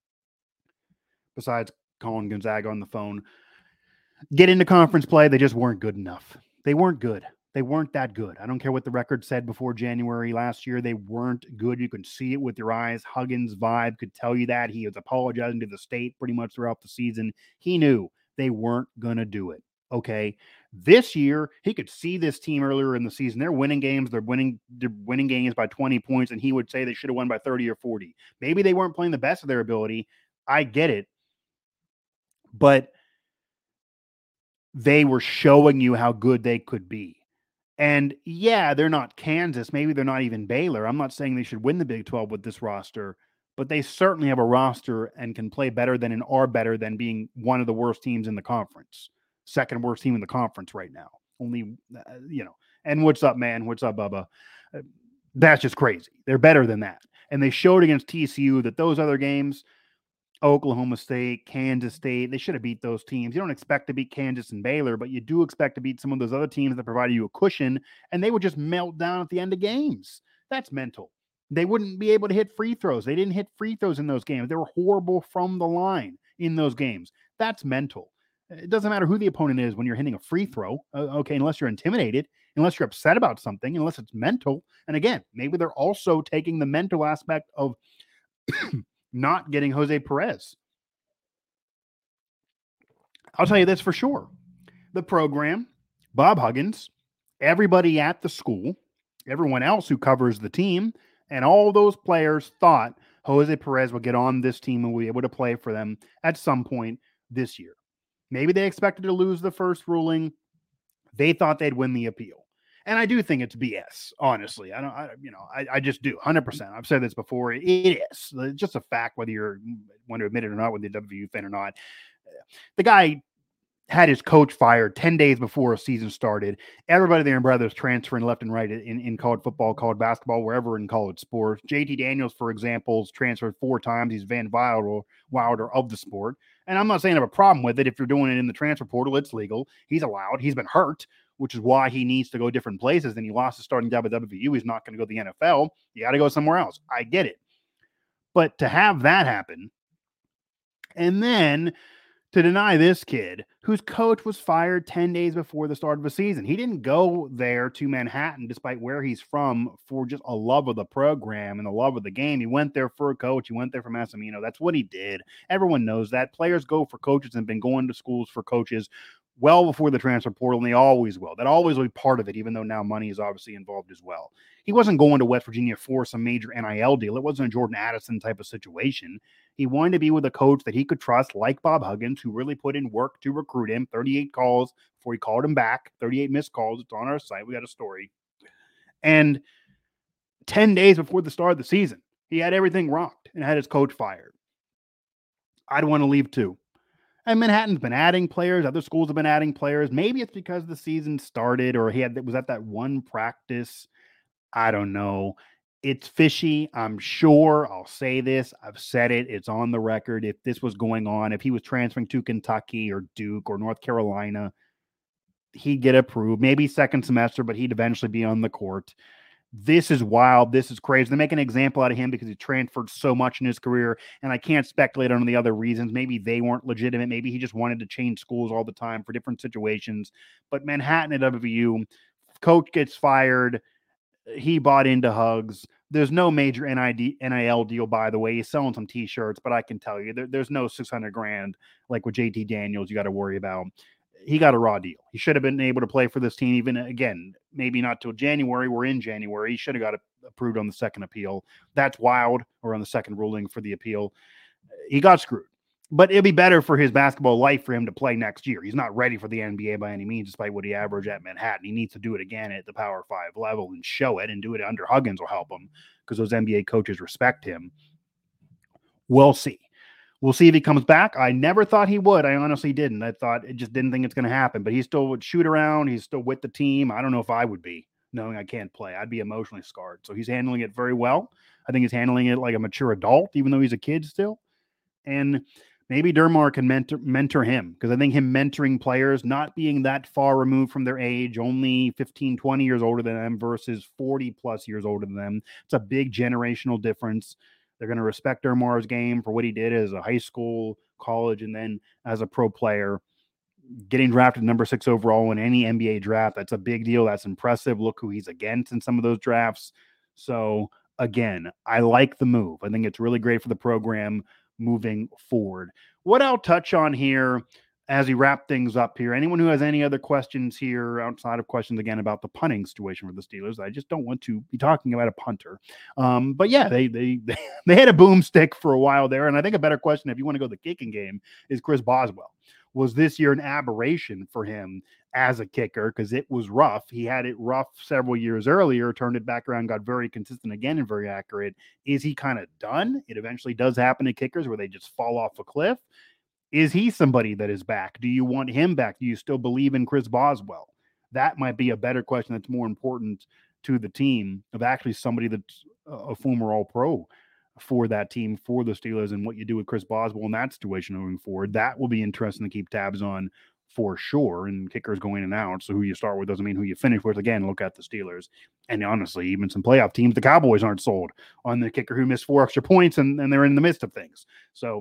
Speaker 4: Besides calling Gonzaga on the phone. Get into conference play, they just weren't good enough. They weren't good. They weren't that good. I don't care what the record said before January last year. They weren't good. You could see it with your eyes. Huggins' vibe could tell you that. He was apologizing to the state pretty much throughout the season. He knew they weren't going to do it. Okay. This year, he could see this team earlier in the season. They're winning games. They're winning, they're winning games by twenty points, and he would say they should have won by thirty or forty. Maybe they weren't playing the best of their ability. I get it. But they were showing you how good they could be. And yeah, they're not Kansas. Maybe they're not even Baylor. I'm not saying they should win the Big twelve with this roster, but they certainly have a roster and can play better than and are better than being one of the worst teams in the conference. Second worst team in the conference right now. Only, uh, you know, and what's up, man? What's up, Bubba? Uh, that's just crazy. They're better than that. And they showed against T C U that those other games, Oklahoma State, Kansas State, they should have beat those teams. You don't expect to beat Kansas and Baylor, but you do expect to beat some of those other teams that provided you a cushion, and they would just melt down at the end of games. That's mental. They wouldn't be able to hit free throws. They didn't hit free throws in those games. They were horrible from the line in those games. That's mental. It doesn't matter who the opponent is when you're hitting a free throw, uh, okay, unless you're intimidated, unless you're upset about something, unless it's mental. And again, maybe they're also taking the mental aspect of not getting Jose Perez. I'll tell you this for sure. The program, Bob Huggins, everybody at the school, everyone else who covers the team, and all those players thought Jose Perez would get on this team and be able to play for them at some point this year. Maybe they expected to lose the first ruling. They thought they'd win the appeal. And I do think it's B S, honestly. I don't, I, you know, I, I just do, one hundred percent. I've said this before. It is. It's just a fact, whether you're want to admit it or not, whether you're a W V U fan or not. The guy had his coach fired ten days before a season started. Everybody there in brothers transferring left and right in, in college football, college basketball, wherever in college sports. J T Daniels, for example, has transferred four times. He's Van Wilder, Wilder of the sport. And I'm not saying I have a problem with it. If you're doing it in the transfer portal, it's legal. He's allowed. He's been hurt, which is why he needs to go different places. And he lost his starting job at W V U. He's not going to go to the N F L. You got to go somewhere else. I get it. But to have that happen, and then to deny this kid whose coach was fired ten days before the start of the season. He didn't go there to Manhattan, despite where he's from, for just a love of the program and the love of the game. He went there for a coach. He went there for Massimino. That's what he did. Everyone knows that. Players go for coaches and been going to schools for coaches well before the transfer portal, and they always will. That always will be part of it, even though now money is obviously involved as well. He wasn't going to West Virginia for some major N I L deal. It wasn't a Jordan Addison type of situation. He wanted to be with a coach that he could trust, like Bob Huggins, who really put in work to recruit him. thirty-eight calls before he called him back. thirty-eight missed calls. It's on our site. We got a story. And ten days before the start of the season, he had everything rocked and had his coach fired. I'd want to leave too. And Manhattan's been adding players. Other schools have been adding players. Maybe it's because the season started or he had was at that one practice. I don't know. It's fishy. I'm sure. I'll say this. I've said it. It's on the record. If this was going on, if he was transferring to Kentucky or Duke or North Carolina, he'd get approved. Maybe second semester, but he'd eventually be on the court. This is wild. This is crazy. They make an example out of him because he transferred so much in his career, and I can't speculate on the other reasons. Maybe they weren't legitimate. Maybe he just wanted to change schools all the time for different situations. But Manhattan at W V U, coach gets fired. He bought into Hugs. There's no major N I L deal, by the way. He's selling some T-shirts, but I can tell you there, there's no six hundred grand like with J T Daniels you got to worry about. He got a raw deal. He should have been able to play for this team even, again, maybe not till January. We're in January. He should have got it approved on the second appeal. That's wild, or on the second ruling for the appeal. He got screwed. But it'll be better for his basketball life for him to play next year. He's not ready for the N B A by any means, despite what he averaged at Manhattan. He needs to do it again at the Power Five level and show it, and do it under Huggins will help him because those N B A coaches respect him. We'll see. We'll see if he comes back. I never thought he would. I honestly didn't. I thought it just didn't think it's going to happen. But he still would shoot around. He's still with the team. I don't know if I would be, knowing I can't play. I'd be emotionally scarred. So he's handling it very well. I think he's handling it like a mature adult, even though he's a kid still. And maybe Dermar can mentor, mentor him, because I think him mentoring players, not being that far removed from their age, only fifteen, twenty years older than them versus forty plus years older than them. It's a big generational difference. They're going to respect Dermar's game for what he did as a high school, college, and then as a pro player. Getting drafted number six overall in any N B A draft, that's a big deal. That's impressive. Look who he's against in some of those drafts. So, again, I like the move. I think it's really great for the program moving forward. What I'll touch on here as we wrap things up here, anyone who has any other questions here outside of questions again about the punting situation for the Steelers, I just don't want to be talking about a punter. Um, but yeah, they, they, they had a boomstick for a while there. And I think a better question, if you want to go the kicking game, is Chris Boswell. Was this year an aberration for him as a kicker because it was rough. He had it rough several years earlier, turned it back around, got very consistent again and very accurate. Is he kind of done? It eventually does happen to kickers where they just fall off a cliff. Is he somebody that is back? Do you want him back? Do you still believe in Chris Boswell? That might be a better question that's more important to the team of actually somebody that's a former All-Pro for that team, for the Steelers, and what you do with Chris Boswell in that situation moving forward. That will be interesting to keep tabs on for sure. And kickers go in and out. So who you start with doesn't mean who you finish with. Again, look at the Steelers. And honestly, even some playoff teams, the Cowboys aren't sold on the kicker who missed four extra points and, and they're in the midst of things. So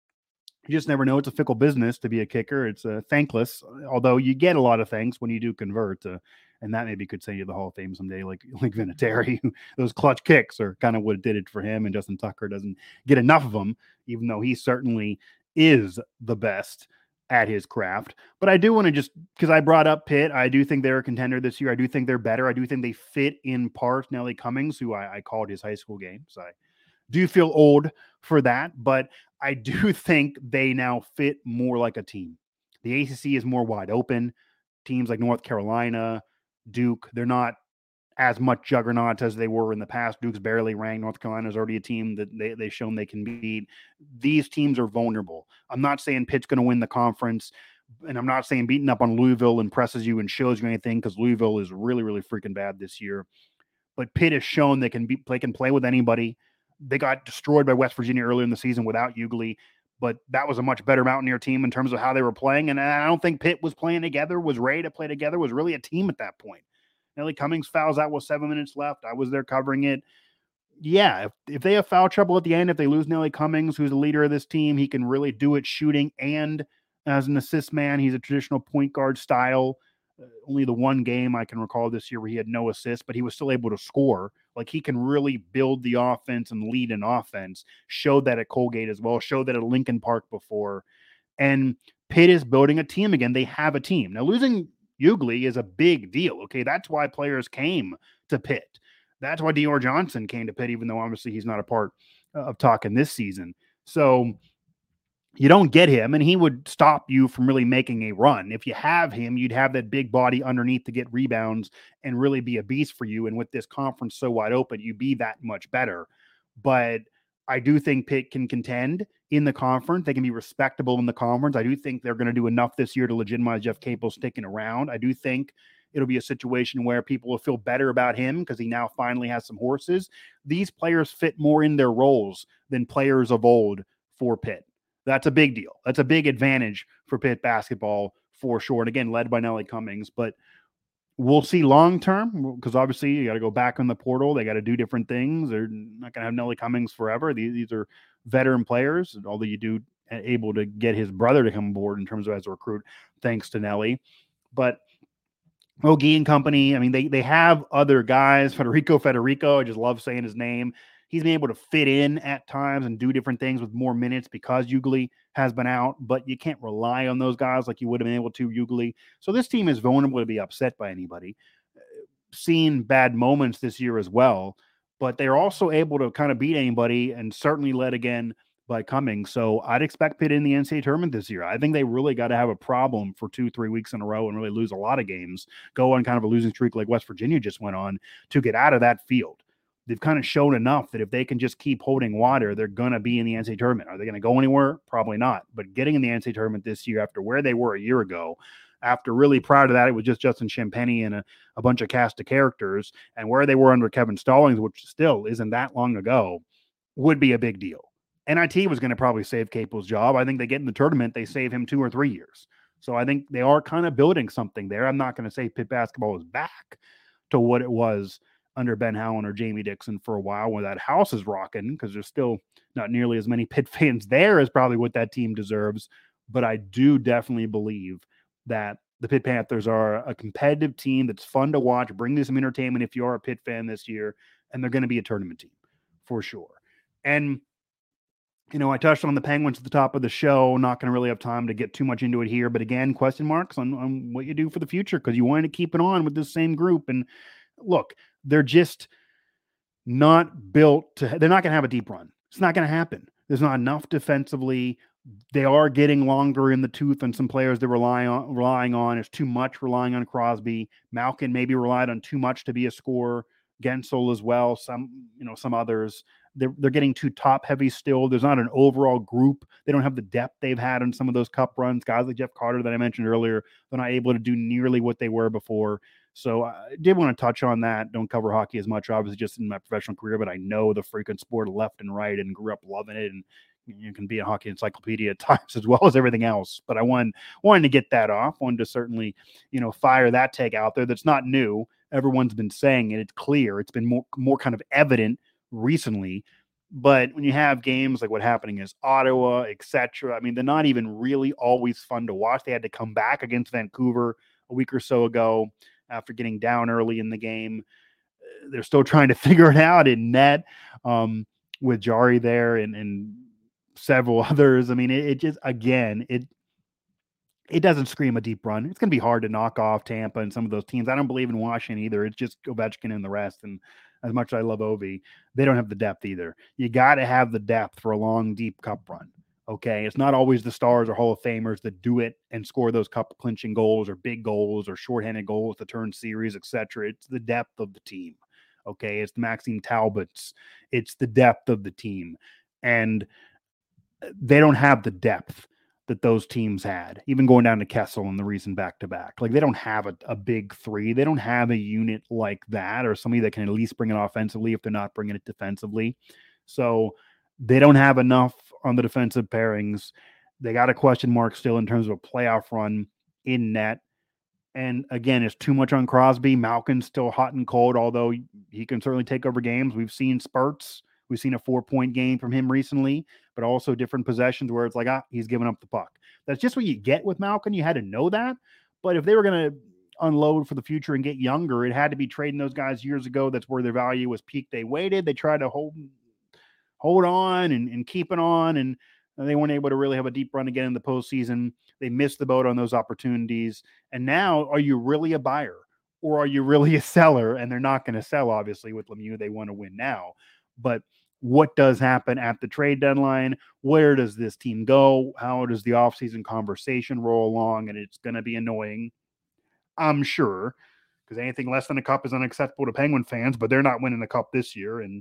Speaker 4: you just never know. It's a fickle business to be a kicker. It's uh, thankless, although you get a lot of thanks when you do convert. Uh, and that maybe could send you the Hall of Fame someday, like like Vinatieri. Those clutch kicks are kind of what did it for him. And Justin Tucker doesn't get enough of them, even though he certainly is the best at his craft. But I do want to just, because I brought up Pitt, I do think they're a contender this year. I do think they're better. I do think they fit in part Nelly Cummings, who I, I called his high school games. I do feel old for that, but I do think they now fit more like a team. The A C C is more wide open. Teams like North Carolina, Duke, they're not as much juggernauts as they were in the past. Duke's barely ranked. North Carolina's already a team that they, they've shown they can beat. These teams are vulnerable. I'm not saying Pitt's going to win the conference, and I'm not saying beating up on Louisville impresses you and shows you anything, because Louisville is really, really freaking bad this year. But Pitt has shown they can be, they can play with anybody. They got destroyed by West Virginia earlier in the season without Ugley, but that was a much better Mountaineer team in terms of how they were playing. And I don't think Pitt was playing together, was ready to play together, was really a team at that point. Nelly Cummings fouls out with seven minutes left. I was there covering it. Yeah, if, if they have foul trouble at the end, if they lose Nelly Cummings, who's the leader of this team, he can really do it shooting and as an assist man. He's a traditional point guard style. Uh, only the one game I can recall this year where he had no assists, but he was still able to score. Like, he can really build the offense and lead an offense. Showed that at Colgate as well. Showed that at Lincoln Park before. And Pitt is building a team again. They have a team. Now, losing Ugley is a big deal. Okay, that's why players came to Pitt. That's why Dior Johnson came to Pitt, even though obviously he's not a part of talking this season. So you don't get him, and he would stop you from really making a run. If you have him, you'd have that big body underneath to get rebounds and really be a beast for you. And with this conference so wide open, you be that much better. But I do think Pitt can contend in the conference. They can be respectable in the conference. I do think they're going to do enough this year to legitimize Jeff Capel sticking around. I do think it'll be a situation where people will feel better about him because he now finally has some horses. These players fit more in their roles than players of old for Pitt. That's a big deal. That's a big advantage for Pitt basketball for sure. And again, led by Nelly Cummings, but we'll see long-term, because obviously you got to go back on the portal. They got to do different things. They're not going to have Nelly Cummings forever. These, these are veteran players, although you do able to get his brother to come aboard in terms of as a recruit, thanks to Nelly. But Ogie and company, I mean, they, they have other guys. Federico Federico, I just love saying his name. He's been able to fit in at times and do different things with more minutes because Ugley has been out, but you can't rely on those guys like you would have been able to Ugley. So this team is vulnerable to be upset by anybody. Seen bad moments this year as well, but they're also able to kind of beat anybody and certainly led again by Cummings. So I'd expect Pitt in the N C double A tournament this year. I think they really got to have a problem for two, three weeks in a row and really lose a lot of games, go on kind of a losing streak like West Virginia just went on to get out of that field. They've kind of shown enough that if they can just keep holding water, they're going to be in the N C double A tournament. Are they going to go anywhere? Probably not. But getting in the N C double A tournament this year after where they were a year ago, after really prior to that, it was just Justin Champagnie and a, a bunch of cast of characters, and where they were under Kevin Stallings, which still isn't that long ago, would be a big deal. N I T was going to probably save Capel's job. I think they get in the tournament, they save him two or three years. So I think they are kind of building something there. I'm not going to say Pitt basketball is back to what it was under Ben Howland or Jamie Dixon for a while, where that house is rocking, because there's still not nearly as many Pitt fans there as probably what that team deserves. But I do definitely believe that the Pitt Panthers are a competitive team that's fun to watch, bring you some entertainment if you are a Pitt fan this year, and they're going to be a tournament team for sure. And, you know, I touched on the Penguins at the top of the show, not going to really have time to get too much into it here, but again, question marks on, on what you do for the future, because you want to keep it on with this same group. And look, they're just not built to, they're not going to have a deep run. It's not going to happen. There's not enough defensively. They are getting longer in the tooth on some players they're relying on. Relying on is too much relying on Crosby. Malkin maybe relied on too much to be a scorer. Gensel as well. Some, you know, some others. They're, they're getting too top heavy still. There's not an overall group. They don't have the depth they've had on some of those cup runs. Guys like Jeff Carter that I mentioned earlier, they're not able to do nearly what they were before. So I did want to touch on that. Don't cover hockey as much, obviously, just in my professional career, but I know the freaking sport left and right and grew up loving it. And you can be a hockey encyclopedia at times as well as everything else. But I wanted, wanted to get that off. Wanted to certainly, you know, fire that take out there. That's not new. Everyone's been saying it. It's clear. It's been more, more kind of evident recently. But when you have games like what happening is Ottawa, et cetera, I mean, they're not even really always fun to watch. They had to come back against Vancouver a week or so ago after getting down early in the game. They're still trying to figure it out in net um, with Jari there and, and several others. I mean, it, it just, again, it it doesn't scream a deep run. It's going to be hard to knock off Tampa and some of those teams. I don't believe in Washington either. It's just Ovechkin and the rest. And as much as I love Ovi, they don't have the depth either. You got to have the depth for a long, deep cup run. Okay. It's not always the stars or Hall of Famers that do it and score those cup clinching goals or big goals or shorthanded goals to turn series, et cetera. It's the depth of the team. Okay. It's the Maxime Talbots. It's the depth of the team. And they don't have the depth that those teams had, even going down to Kessel in the recent back-to-back. Like, they don't have a, a big three. They don't have a unit like that or somebody that can at least bring it offensively if they're not bringing it defensively. So they don't have enough on the defensive pairings. They got a question mark still in terms of a playoff run in net. And again, it's too much on Crosby. Malkin's still hot and cold, although he can certainly take over games. We've seen spurts. We've seen a four-point game from him recently, but also different possessions where it's like, ah, he's giving up the puck. That's just what you get with Malkin. You had to know that. But if they were going to unload for the future and get younger, it had to be trading those guys years ago. That's where their value was peaked. They waited. They tried to hold hold on and, and keep it on, and they weren't able to really have a deep run again in the postseason. They missed the boat on those opportunities. And now, are you really a buyer or are you really a seller? And they're not going to sell, obviously, with Lemieux. They want to win now. But what does happen at the trade deadline? Where does this team go? How does the offseason conversation roll along? And it's going to be annoying, I'm sure, because anything less than a cup is unacceptable to Penguin fans, but they're not winning the cup this year. And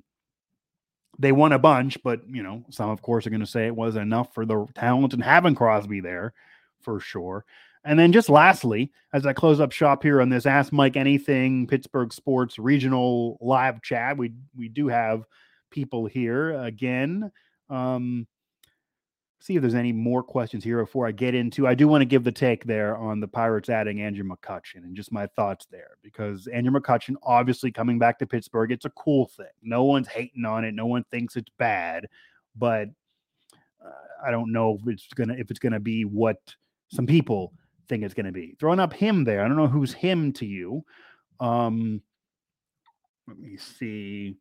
Speaker 4: they won a bunch, but, you know, some, of course, are going to say it wasn't enough for the talent and having Crosby there for sure. And then just lastly, as I close up shop here on this Ask Mike Anything Pittsburgh Sports Regional Live Chat, we we do have people here again. Um, see if there's any more questions here before I get into. I do want to give the take there on the Pirates adding Andrew McCutchen and just my thoughts there, because Andrew McCutchen obviously coming back to Pittsburgh, it's a cool thing. No one's hating on it. No one thinks it's bad, but uh, I don't know if it's gonna if it's gonna be what some people think it's gonna be. Throwing up him there. I don't know who's him to you. Um, let me see.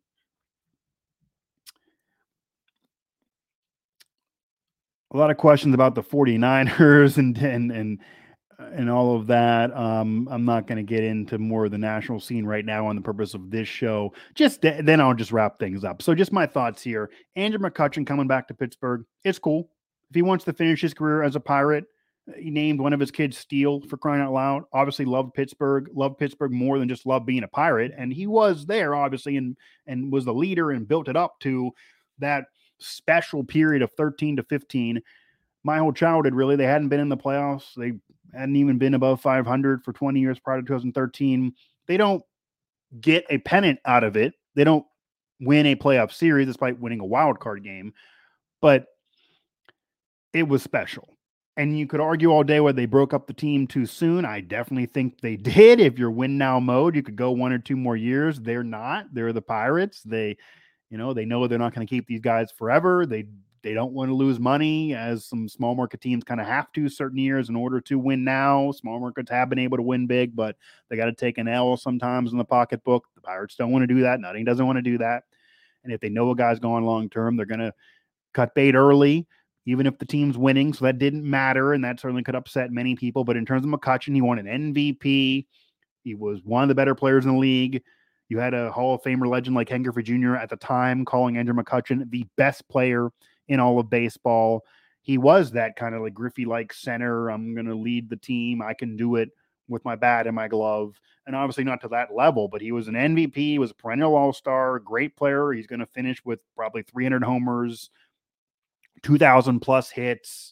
Speaker 4: A lot of questions about the 49ers and and and and all of that. Um, I'm not going to get into more of the national scene right now on the purpose of this show. Just th- then I'll just wrap things up. So just my thoughts here. Andrew McCutchen coming back to Pittsburgh. It's cool. If he wants to finish his career as a Pirate, he named one of his kids Steel, for crying out loud. Obviously loved Pittsburgh, loved Pittsburgh more than just love being a Pirate. And he was there, obviously, and and was the leader and built it up to that special period of thirteen to fifteen. My whole childhood, really, they hadn't been in the playoffs. They hadn't even been above five hundred for twenty years prior to two thousand thirteen. They don't get a pennant out of it. They don't win a playoff series despite winning a wild card game, but it was special. And you could argue all day whether they broke up the team too soon. I definitely think they did. If you're win now mode, you could go one or two more years. They're not. They're the Pirates. They, you know, they know they're not going to keep these guys forever. They they don't want to lose money, as some small market teams kind of have to certain years in order to win now. Small markets have been able to win big, but they got to take an L sometimes in the pocketbook. The Pirates don't want to do that. Nutting doesn't want to do that. And if they know a guy's going long term, they're going to cut bait early, even if the team's winning. So that didn't matter, and that certainly could upset many people. But in terms of McCutchen, he won an M V P. He was one of the better players in the league. You had a Hall of Famer legend like Ken Griffey Junior at the time calling Andrew McCutchen the best player in all of baseball. He was that kind of like Griffey-like center. I'm going to lead the team. I can do it with my bat and my glove. And obviously not to that level, but he was an M V P. He was a perennial all-star, great player. He's going to finish with probably three hundred homers, two thousand plus hits,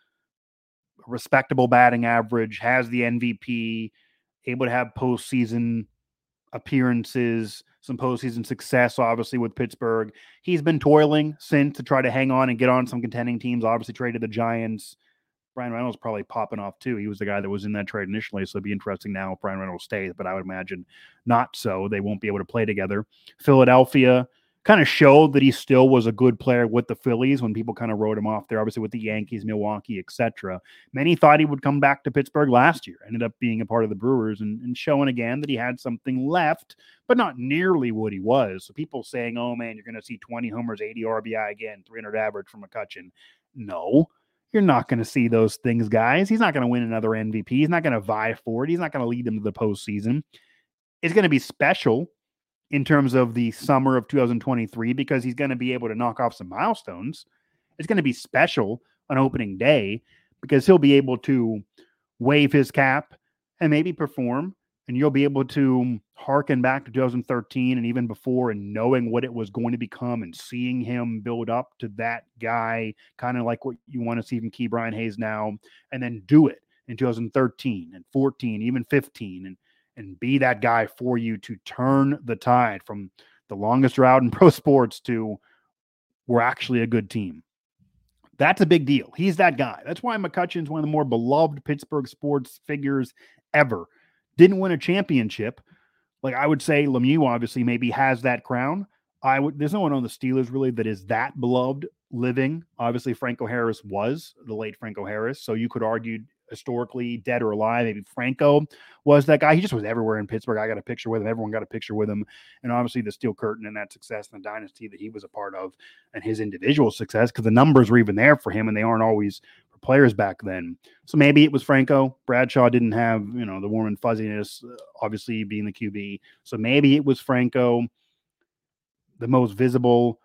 Speaker 4: respectable batting average, has the M V P, able to have postseason appearances, some postseason success, obviously, with Pittsburgh. He's been toiling since to try to hang on and get on some contending teams, obviously traded the Giants. Brian Reynolds probably popping off too. He was the guy that was in that trade initially, so it'd be interesting now if Brian Reynolds stays, but I would imagine not so. They won't be able to play together. Philadelphia kind of showed that he still was a good player with the Phillies when people kind of wrote him off there, obviously with the Yankees, Milwaukee, et cetera. Many thought he would come back to Pittsburgh last year, ended up being a part of the Brewers and, and showing again that he had something left, but not nearly what he was. So people saying, oh man, you're going to see twenty homers, eighty R B I again, three hundred average from McCutchen. No. You're not going to see those things, guys. He's not going to win another M V P. He's not going to vie for it. He's not going to lead them to the postseason. It's going to be special in terms of the summer of two thousand twenty-three because he's going to be able to knock off some milestones. It's going to be special on opening day because he'll be able to wave his cap and maybe perform, and you'll be able to harken back to two thousand thirteen and even before and knowing what it was going to become and seeing him build up to that guy, kind of like what you want to see from Key Brian Hayes now, and then do it in two thousand thirteen and fourteen, even fifteen, and, and be that guy for you to turn the tide from the longest route in pro sports to we're actually a good team. That's a big deal. He's that guy. That's why McCutchen's one of the more beloved Pittsburgh sports figures ever. Didn't win a championship. Like I would say Lemieux obviously maybe has that crown. I would, there's no one on the Steelers really that is that beloved living. Obviously Franco Harris was the late Franco Harris. So you could argue historically dead or alive. Maybe Franco was that guy. He just was everywhere in Pittsburgh. I got a picture with him. Everyone got a picture with him. And obviously the Steel Curtain and that success and the dynasty that he was a part of and his individual success, because the numbers were even there for him and they aren't always for players back then. So maybe it was Franco. Bradshaw didn't have, you know, the warm and fuzziness, obviously being the Q B. So maybe it was Franco, the most visible.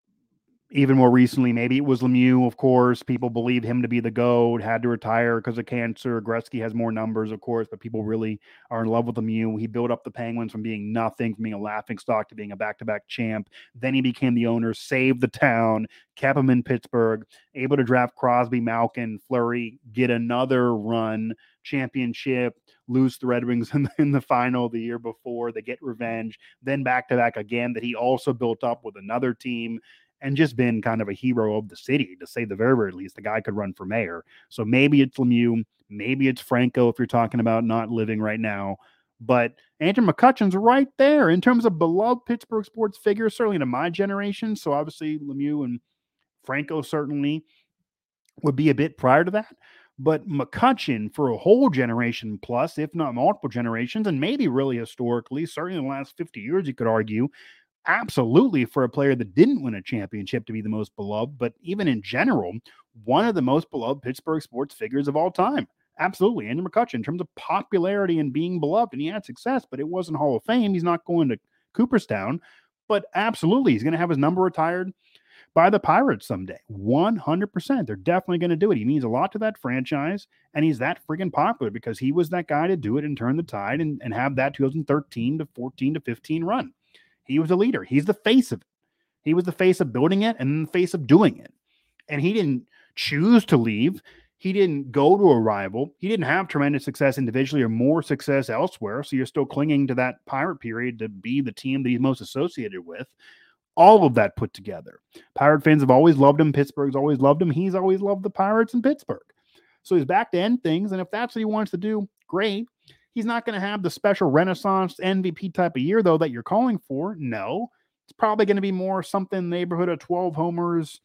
Speaker 4: Even more recently, maybe it was Lemieux, of course. People believed him to be the GOAT, had to retire because of cancer. Gretzky has more numbers, of course, but people really are in love with Lemieux. He built up the Penguins from being nothing, from being a laughingstock to being a back-to-back champ. Then he became the owner, saved the town, kept him in Pittsburgh, able to draft Crosby, Malkin, Fleury, get another run, championship, lose the Red Wings in the, in the final the year before. They get revenge, then back-to-back again that he also built up with another team. And just been kind of a hero of the city, to say the very, very least. The guy could run for mayor. So maybe it's Lemieux. Maybe it's Franco if you're talking about not living right now. But Andrew McCutchen's right there in terms of beloved Pittsburgh sports figures, certainly to my generation. So obviously Lemieux and Franco certainly would be a bit prior to that. But McCutchen for a whole generation plus, if not multiple generations, and maybe really historically, certainly in the last fifty years, you could argue, absolutely for a player that didn't win a championship to be the most beloved, but even in general, one of the most beloved Pittsburgh sports figures of all time. Absolutely. Andrew McCutchen, in terms of popularity and being beloved, and he had success, but it wasn't Hall of Fame. He's not going to Cooperstown, but absolutely, he's going to have his number retired by the Pirates someday. one hundred percent. They're definitely going to do it. He means a lot to that franchise, and he's that freaking popular because he was that guy to do it and turn the tide and, and have that two thousand thirteen to fourteen to fifteen run. He was a leader. He's the face of it. He was the face of building it and the face of doing it. And he didn't choose to leave. He didn't go to a rival. He didn't have tremendous success individually or more success elsewhere. So you're still clinging to that Pirate period to be the team that he's most associated with. All of that put together. Pirate fans have always loved him. Pittsburgh's always loved him. He's always loved the Pirates in Pittsburgh. So he's back to end things. And if that's what he wants to do, great. He's not going to have the special Renaissance M V P type of year, though, that you're calling for. No. It's probably going to be more something in the neighborhood of twelve homers,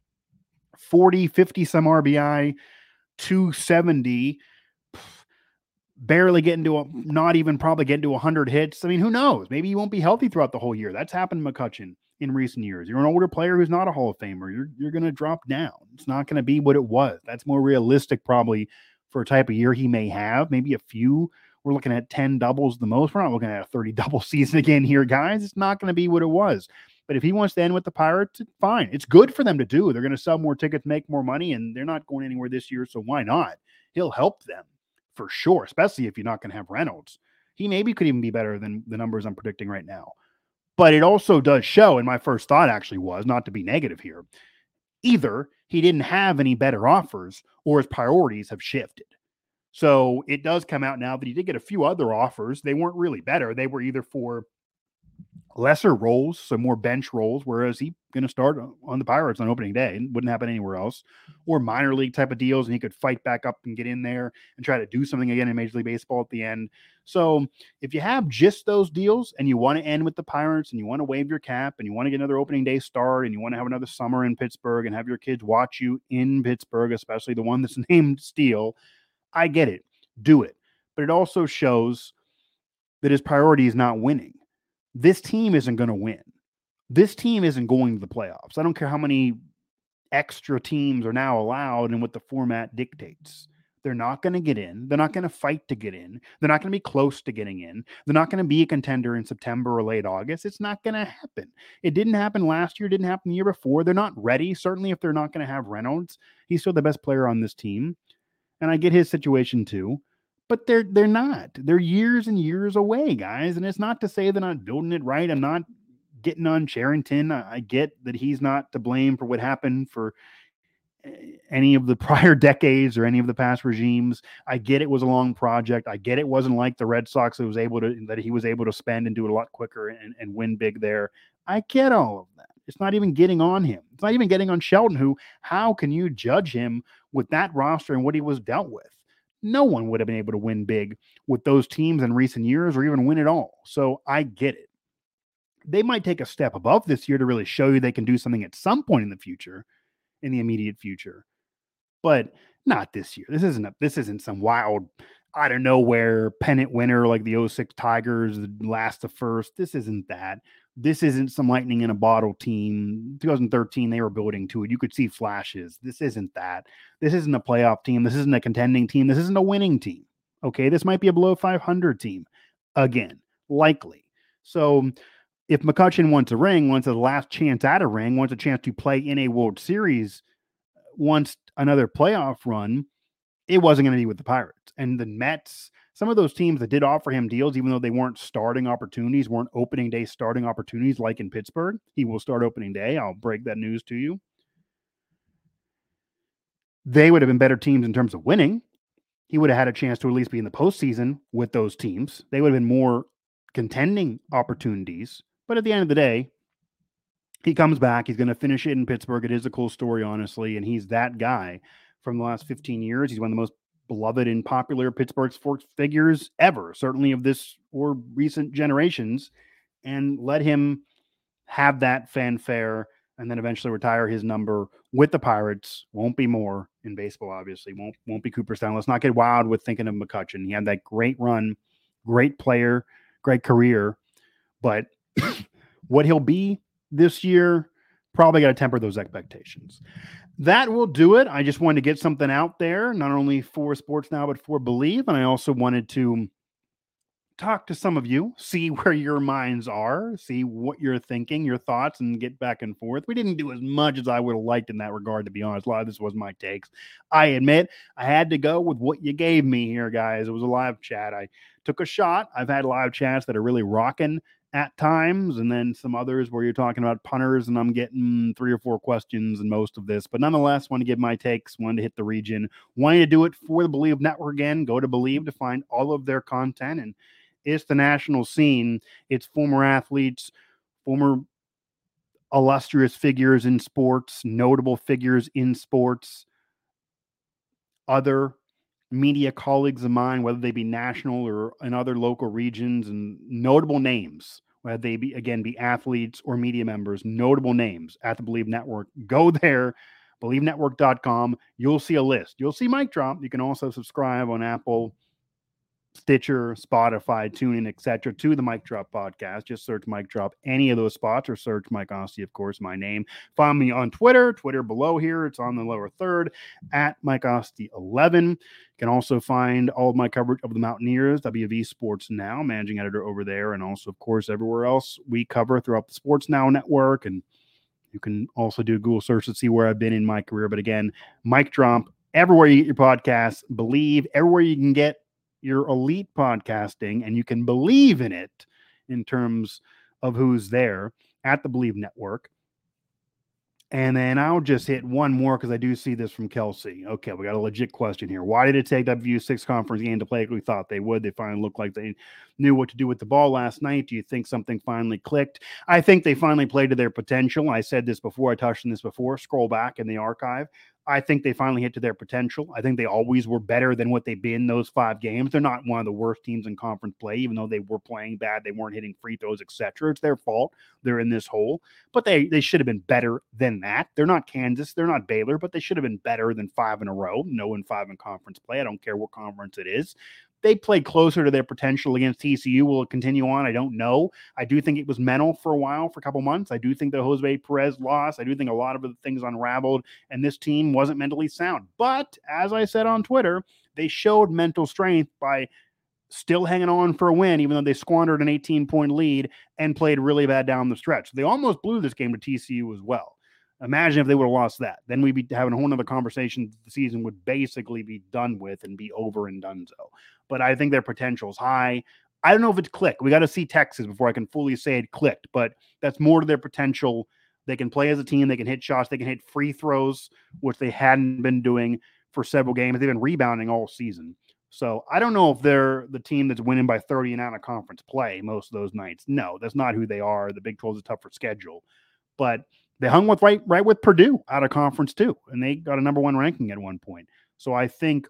Speaker 4: forty, fifty some R B I, two seventy, barely getting to a, not even probably getting to one hundred hits. I mean, who knows? Maybe he won't be healthy throughout the whole year. That's happened to McCutchen in recent years. You're an older player who's not a Hall of Famer. You're, you're going to drop down. It's not going to be what it was. That's more realistic probably for a type of year he may have. Maybe a few. We're looking at ten doubles the most. We're not looking at a thirty double season again here, guys. It's not going to be what it was. But if he wants to end with the Pirates, fine. It's good for them to do. They're going to sell more tickets, make more money, and they're not going anywhere this year, so why not? He'll help them for sure, especially if you're not going to have Reynolds. He maybe could even be better than the numbers I'm predicting right now. But it also does show, and my first thought actually was, not to be negative here, either he didn't have any better offers or his priorities have shifted. So it does come out now that he did get a few other offers. They weren't really better. They were either for lesser roles, so more bench roles, whereas he's going to start on the Pirates on opening day and wouldn't happen anywhere else, or minor league type of deals, and he could fight back up and get in there and try to do something again in Major League Baseball at the end. So if you have just those deals and you want to end with the Pirates and you want to waive your cap and you want to get another opening day start and you want to have another summer in Pittsburgh and have your kids watch you in Pittsburgh, especially the one that's named Steele, I get it. Do it. But it also shows that his priority is not winning. This team isn't going to win. This team isn't going to the playoffs. I don't care how many extra teams are now allowed and what the format dictates. They're not going to get in. They're not going to fight to get in. They're not going to be close to getting in. They're not going to be a contender in September or late August. It's not going to happen. It didn't happen last year. It didn't happen the year before. They're not ready. Certainly if they're not going to have Reynolds, he's still the best player on this team. And I get his situation too. But they're they're not. They're years and years away, guys. And it's not to say they're not building it right. I'm not getting on Cherington. I, I get that he's not to blame for what happened for any of the prior decades or any of the past regimes. I get it was a long project. I get it wasn't like the Red Sox that was able to that he was able to spend and do it a lot quicker and, and win big there. I get all of that. It's not even getting on him. It's not even getting on Shelton, who, how can you judge him with that roster and what he was dealt with? No one would have been able to win big with those teams in recent years or even win it all. So I get it. They might take a step above this year to really show you they can do something at some point in the future, in the immediate future, but not this year. This isn't a, this isn't some wild, I don't know where pennant winner like the oh six Tigers, last to first. This isn't that. This isn't some lightning in a bottle team. twenty thirteen, they were building to it. You could see flashes. This isn't that. This isn't a playoff team. This isn't a contending team. This isn't a winning team. Okay, this might be a below five hundred team. Again, likely. So if McCutchen wants a ring, wants a last chance at a ring, wants a chance to play in a World Series, wants another playoff run, it wasn't going to be with the Pirates. And the Mets, some of those teams that did offer him deals, even though they weren't starting opportunities, weren't opening day starting opportunities like in Pittsburgh. He will start opening day. I'll break that news to you. They would have been better teams in terms of winning. He would have had a chance to at least be in the postseason with those teams. They would have been more contending opportunities. But at the end of the day, he comes back. He's going to finish it in Pittsburgh. It is a cool story, honestly. And he's that guy from the last fifteen years. He's one of the most beloved and popular Pittsburgh sports figures ever, certainly of this or recent generations, and let him have that fanfare and then eventually retire his number with the Pirates. Won't be more in baseball, obviously. Won't won't be Cooperstown. Let's not get wild with thinking of McCutchen. He had that great run, great player, great career, but what he'll be this year, probably got to temper those expectations. That will do it. I just wanted to get something out there, not only for Sports Now, but for Believe. And I also wanted to talk to some of you, see where your minds are, see what you're thinking, your thoughts, and get back and forth. We didn't do as much as I would have liked in that regard, to be honest. A lot of this was my takes. I admit I had to go with what you gave me here, guys. It was a live chat. I took a shot. I've had live chats that are really rocking at times, and then some others where you're talking about punters, and I'm getting three or four questions in most of this. But nonetheless, want to give my takes, wanted to hit the region, wanted to do it for the Believe Network again. Go to Believe to find all of their content, and it's the national scene. It's former athletes, former illustrious figures in sports, notable figures in sports, other media colleagues of mine, whether they be national or in other local regions, and notable names, whether they be, again, be athletes or media members, notable names at the Believe Network. Go there, believe network dot com. You'll see a list. You'll see Mic Drop. You can also subscribe on Apple Stitcher, Spotify, TuneIn, et cetera, to the Mic Drop podcast. Just search Mic Drop any of those spots, or search Mike Ostie, of course, my name. Find me on Twitter, Twitter below here. It's on the lower third, at Mike Ostie eleven. You can also find all of my coverage of the Mountaineers, W V Sports Now, managing editor over there, and also, of course, everywhere else we cover throughout the Sports Now network. And you can also do a Google search to see where I've been in my career. But again, Mic Drop, everywhere you get your podcasts, Believe, everywhere you can get your elite podcasting, and you can believe in it in terms of who's there at the Believe Network. And then I'll just hit one more because I do see this from Kelsey. Okay, we got a legit question here. Why did it take W V six conference game to play like we thought they would? They finally looked like they knew what to do with the ball last night. Do you think something finally clicked? I think they finally played to their potential. I said this before. I touched on this before. Scroll back in the archive. I think they finally hit to their potential. I think they always were better than what they've been those five games. They're not one of the worst teams in conference play, even though they were playing bad. They weren't hitting free throws, et cetera. It's their fault. They're in this hole. But they they should have been better than that. They're not Kansas. They're not Baylor, but they should have been better than five in a row. No and five in conference play. I don't care what conference it is. They played closer to their potential against T C U. Will it continue on? I don't know. I do think it was mental for a while, for a couple months. I do think the Jose Perez loss, I do think a lot of the things unraveled, and this team wasn't mentally sound. But as I said on Twitter, they showed mental strength by still hanging on for a win, even though they squandered an eighteen-point lead and played really bad down the stretch. They almost blew this game to T C U as well. Imagine if they would have lost that. Then we'd be having a whole nother conversation. The season would basically be done with and be over and done so. But I think their potential is high. I don't know if it's clicked. We got to see Texas before I can fully say it clicked, but that's more to their potential. They can play as a team. They can hit shots. They can hit free throws, which they hadn't been doing for several games. They've been rebounding all season. So I don't know if they're the team that's winning by thirty and out of conference play most of those nights. No, that's not who they are. The Big twelve is a tougher schedule. But they hung with right, right with Purdue out of conference too, and they got a number one ranking at one point. So I think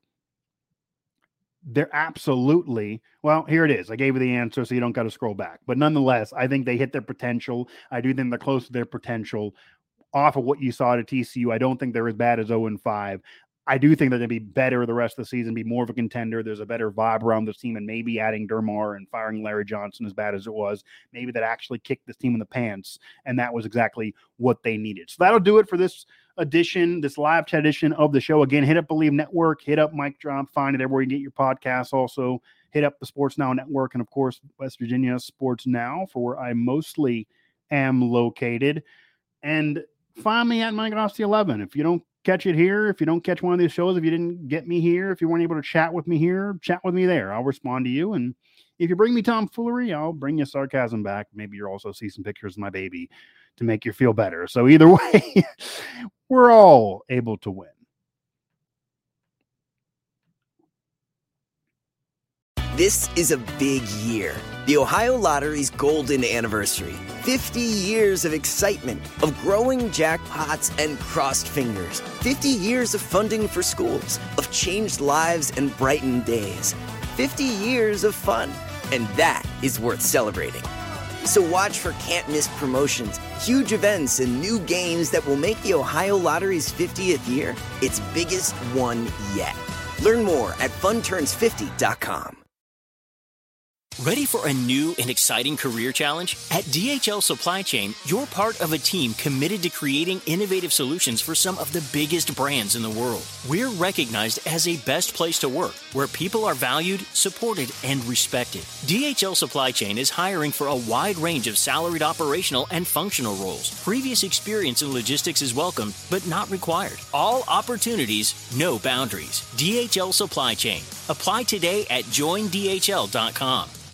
Speaker 4: they're absolutely, well, here it is. I gave you the answer, so you don't got to scroll back. But nonetheless, I think they hit their potential. I do think they're close to their potential off of what you saw at T C U. I don't think they're as bad as oh and five. I do think they're going to be better the rest of the season, be more of a contender. There's a better vibe around this team, and maybe adding Dermar and firing Larry Johnson, as bad as it was, maybe that actually kicked this team in the pants, and that was exactly what they needed. So that'll do it for this edition, this live chat edition of the show. Again, hit up Believe Network, hit up Mic Drop, find it everywhere you get your podcasts. Also, hit up the Sports Now Network, and of course, West Virginia Sports Now, for where I mostly am located. And find me at Mike Ostie eleven. If you don't catch it here, if you don't catch one of these shows, if you didn't get me here, if you weren't able to chat with me here, chat with me there. I'll respond to you. And if you bring me tomfoolery, I'll bring you sarcasm back. Maybe you'll also see some pictures of my baby to make you feel better. So either way, we're all able to win.
Speaker 5: This is a big year. The Ohio Lottery's golden anniversary. fifty years of excitement, of growing jackpots and crossed fingers. fifty years of funding for schools, of changed lives and brightened days. fifty years of fun. And that is worth celebrating. So watch for can't-miss promotions, huge events, and new games that will make the Ohio Lottery's fiftieth year its biggest one yet. Learn more at fun turns fifty dot com.
Speaker 6: Ready for a new and exciting career challenge? At D H L Supply Chain, you're part of a team committed to creating innovative solutions for some of the biggest brands in the world. We're recognized as a best place to work, where people are valued, supported, and respected. D H L Supply Chain is hiring for a wide range of salaried operational and functional roles. Previous experience in logistics is welcome, but not required. All opportunities, no boundaries. D H L Supply Chain. Apply today at join D H L dot com.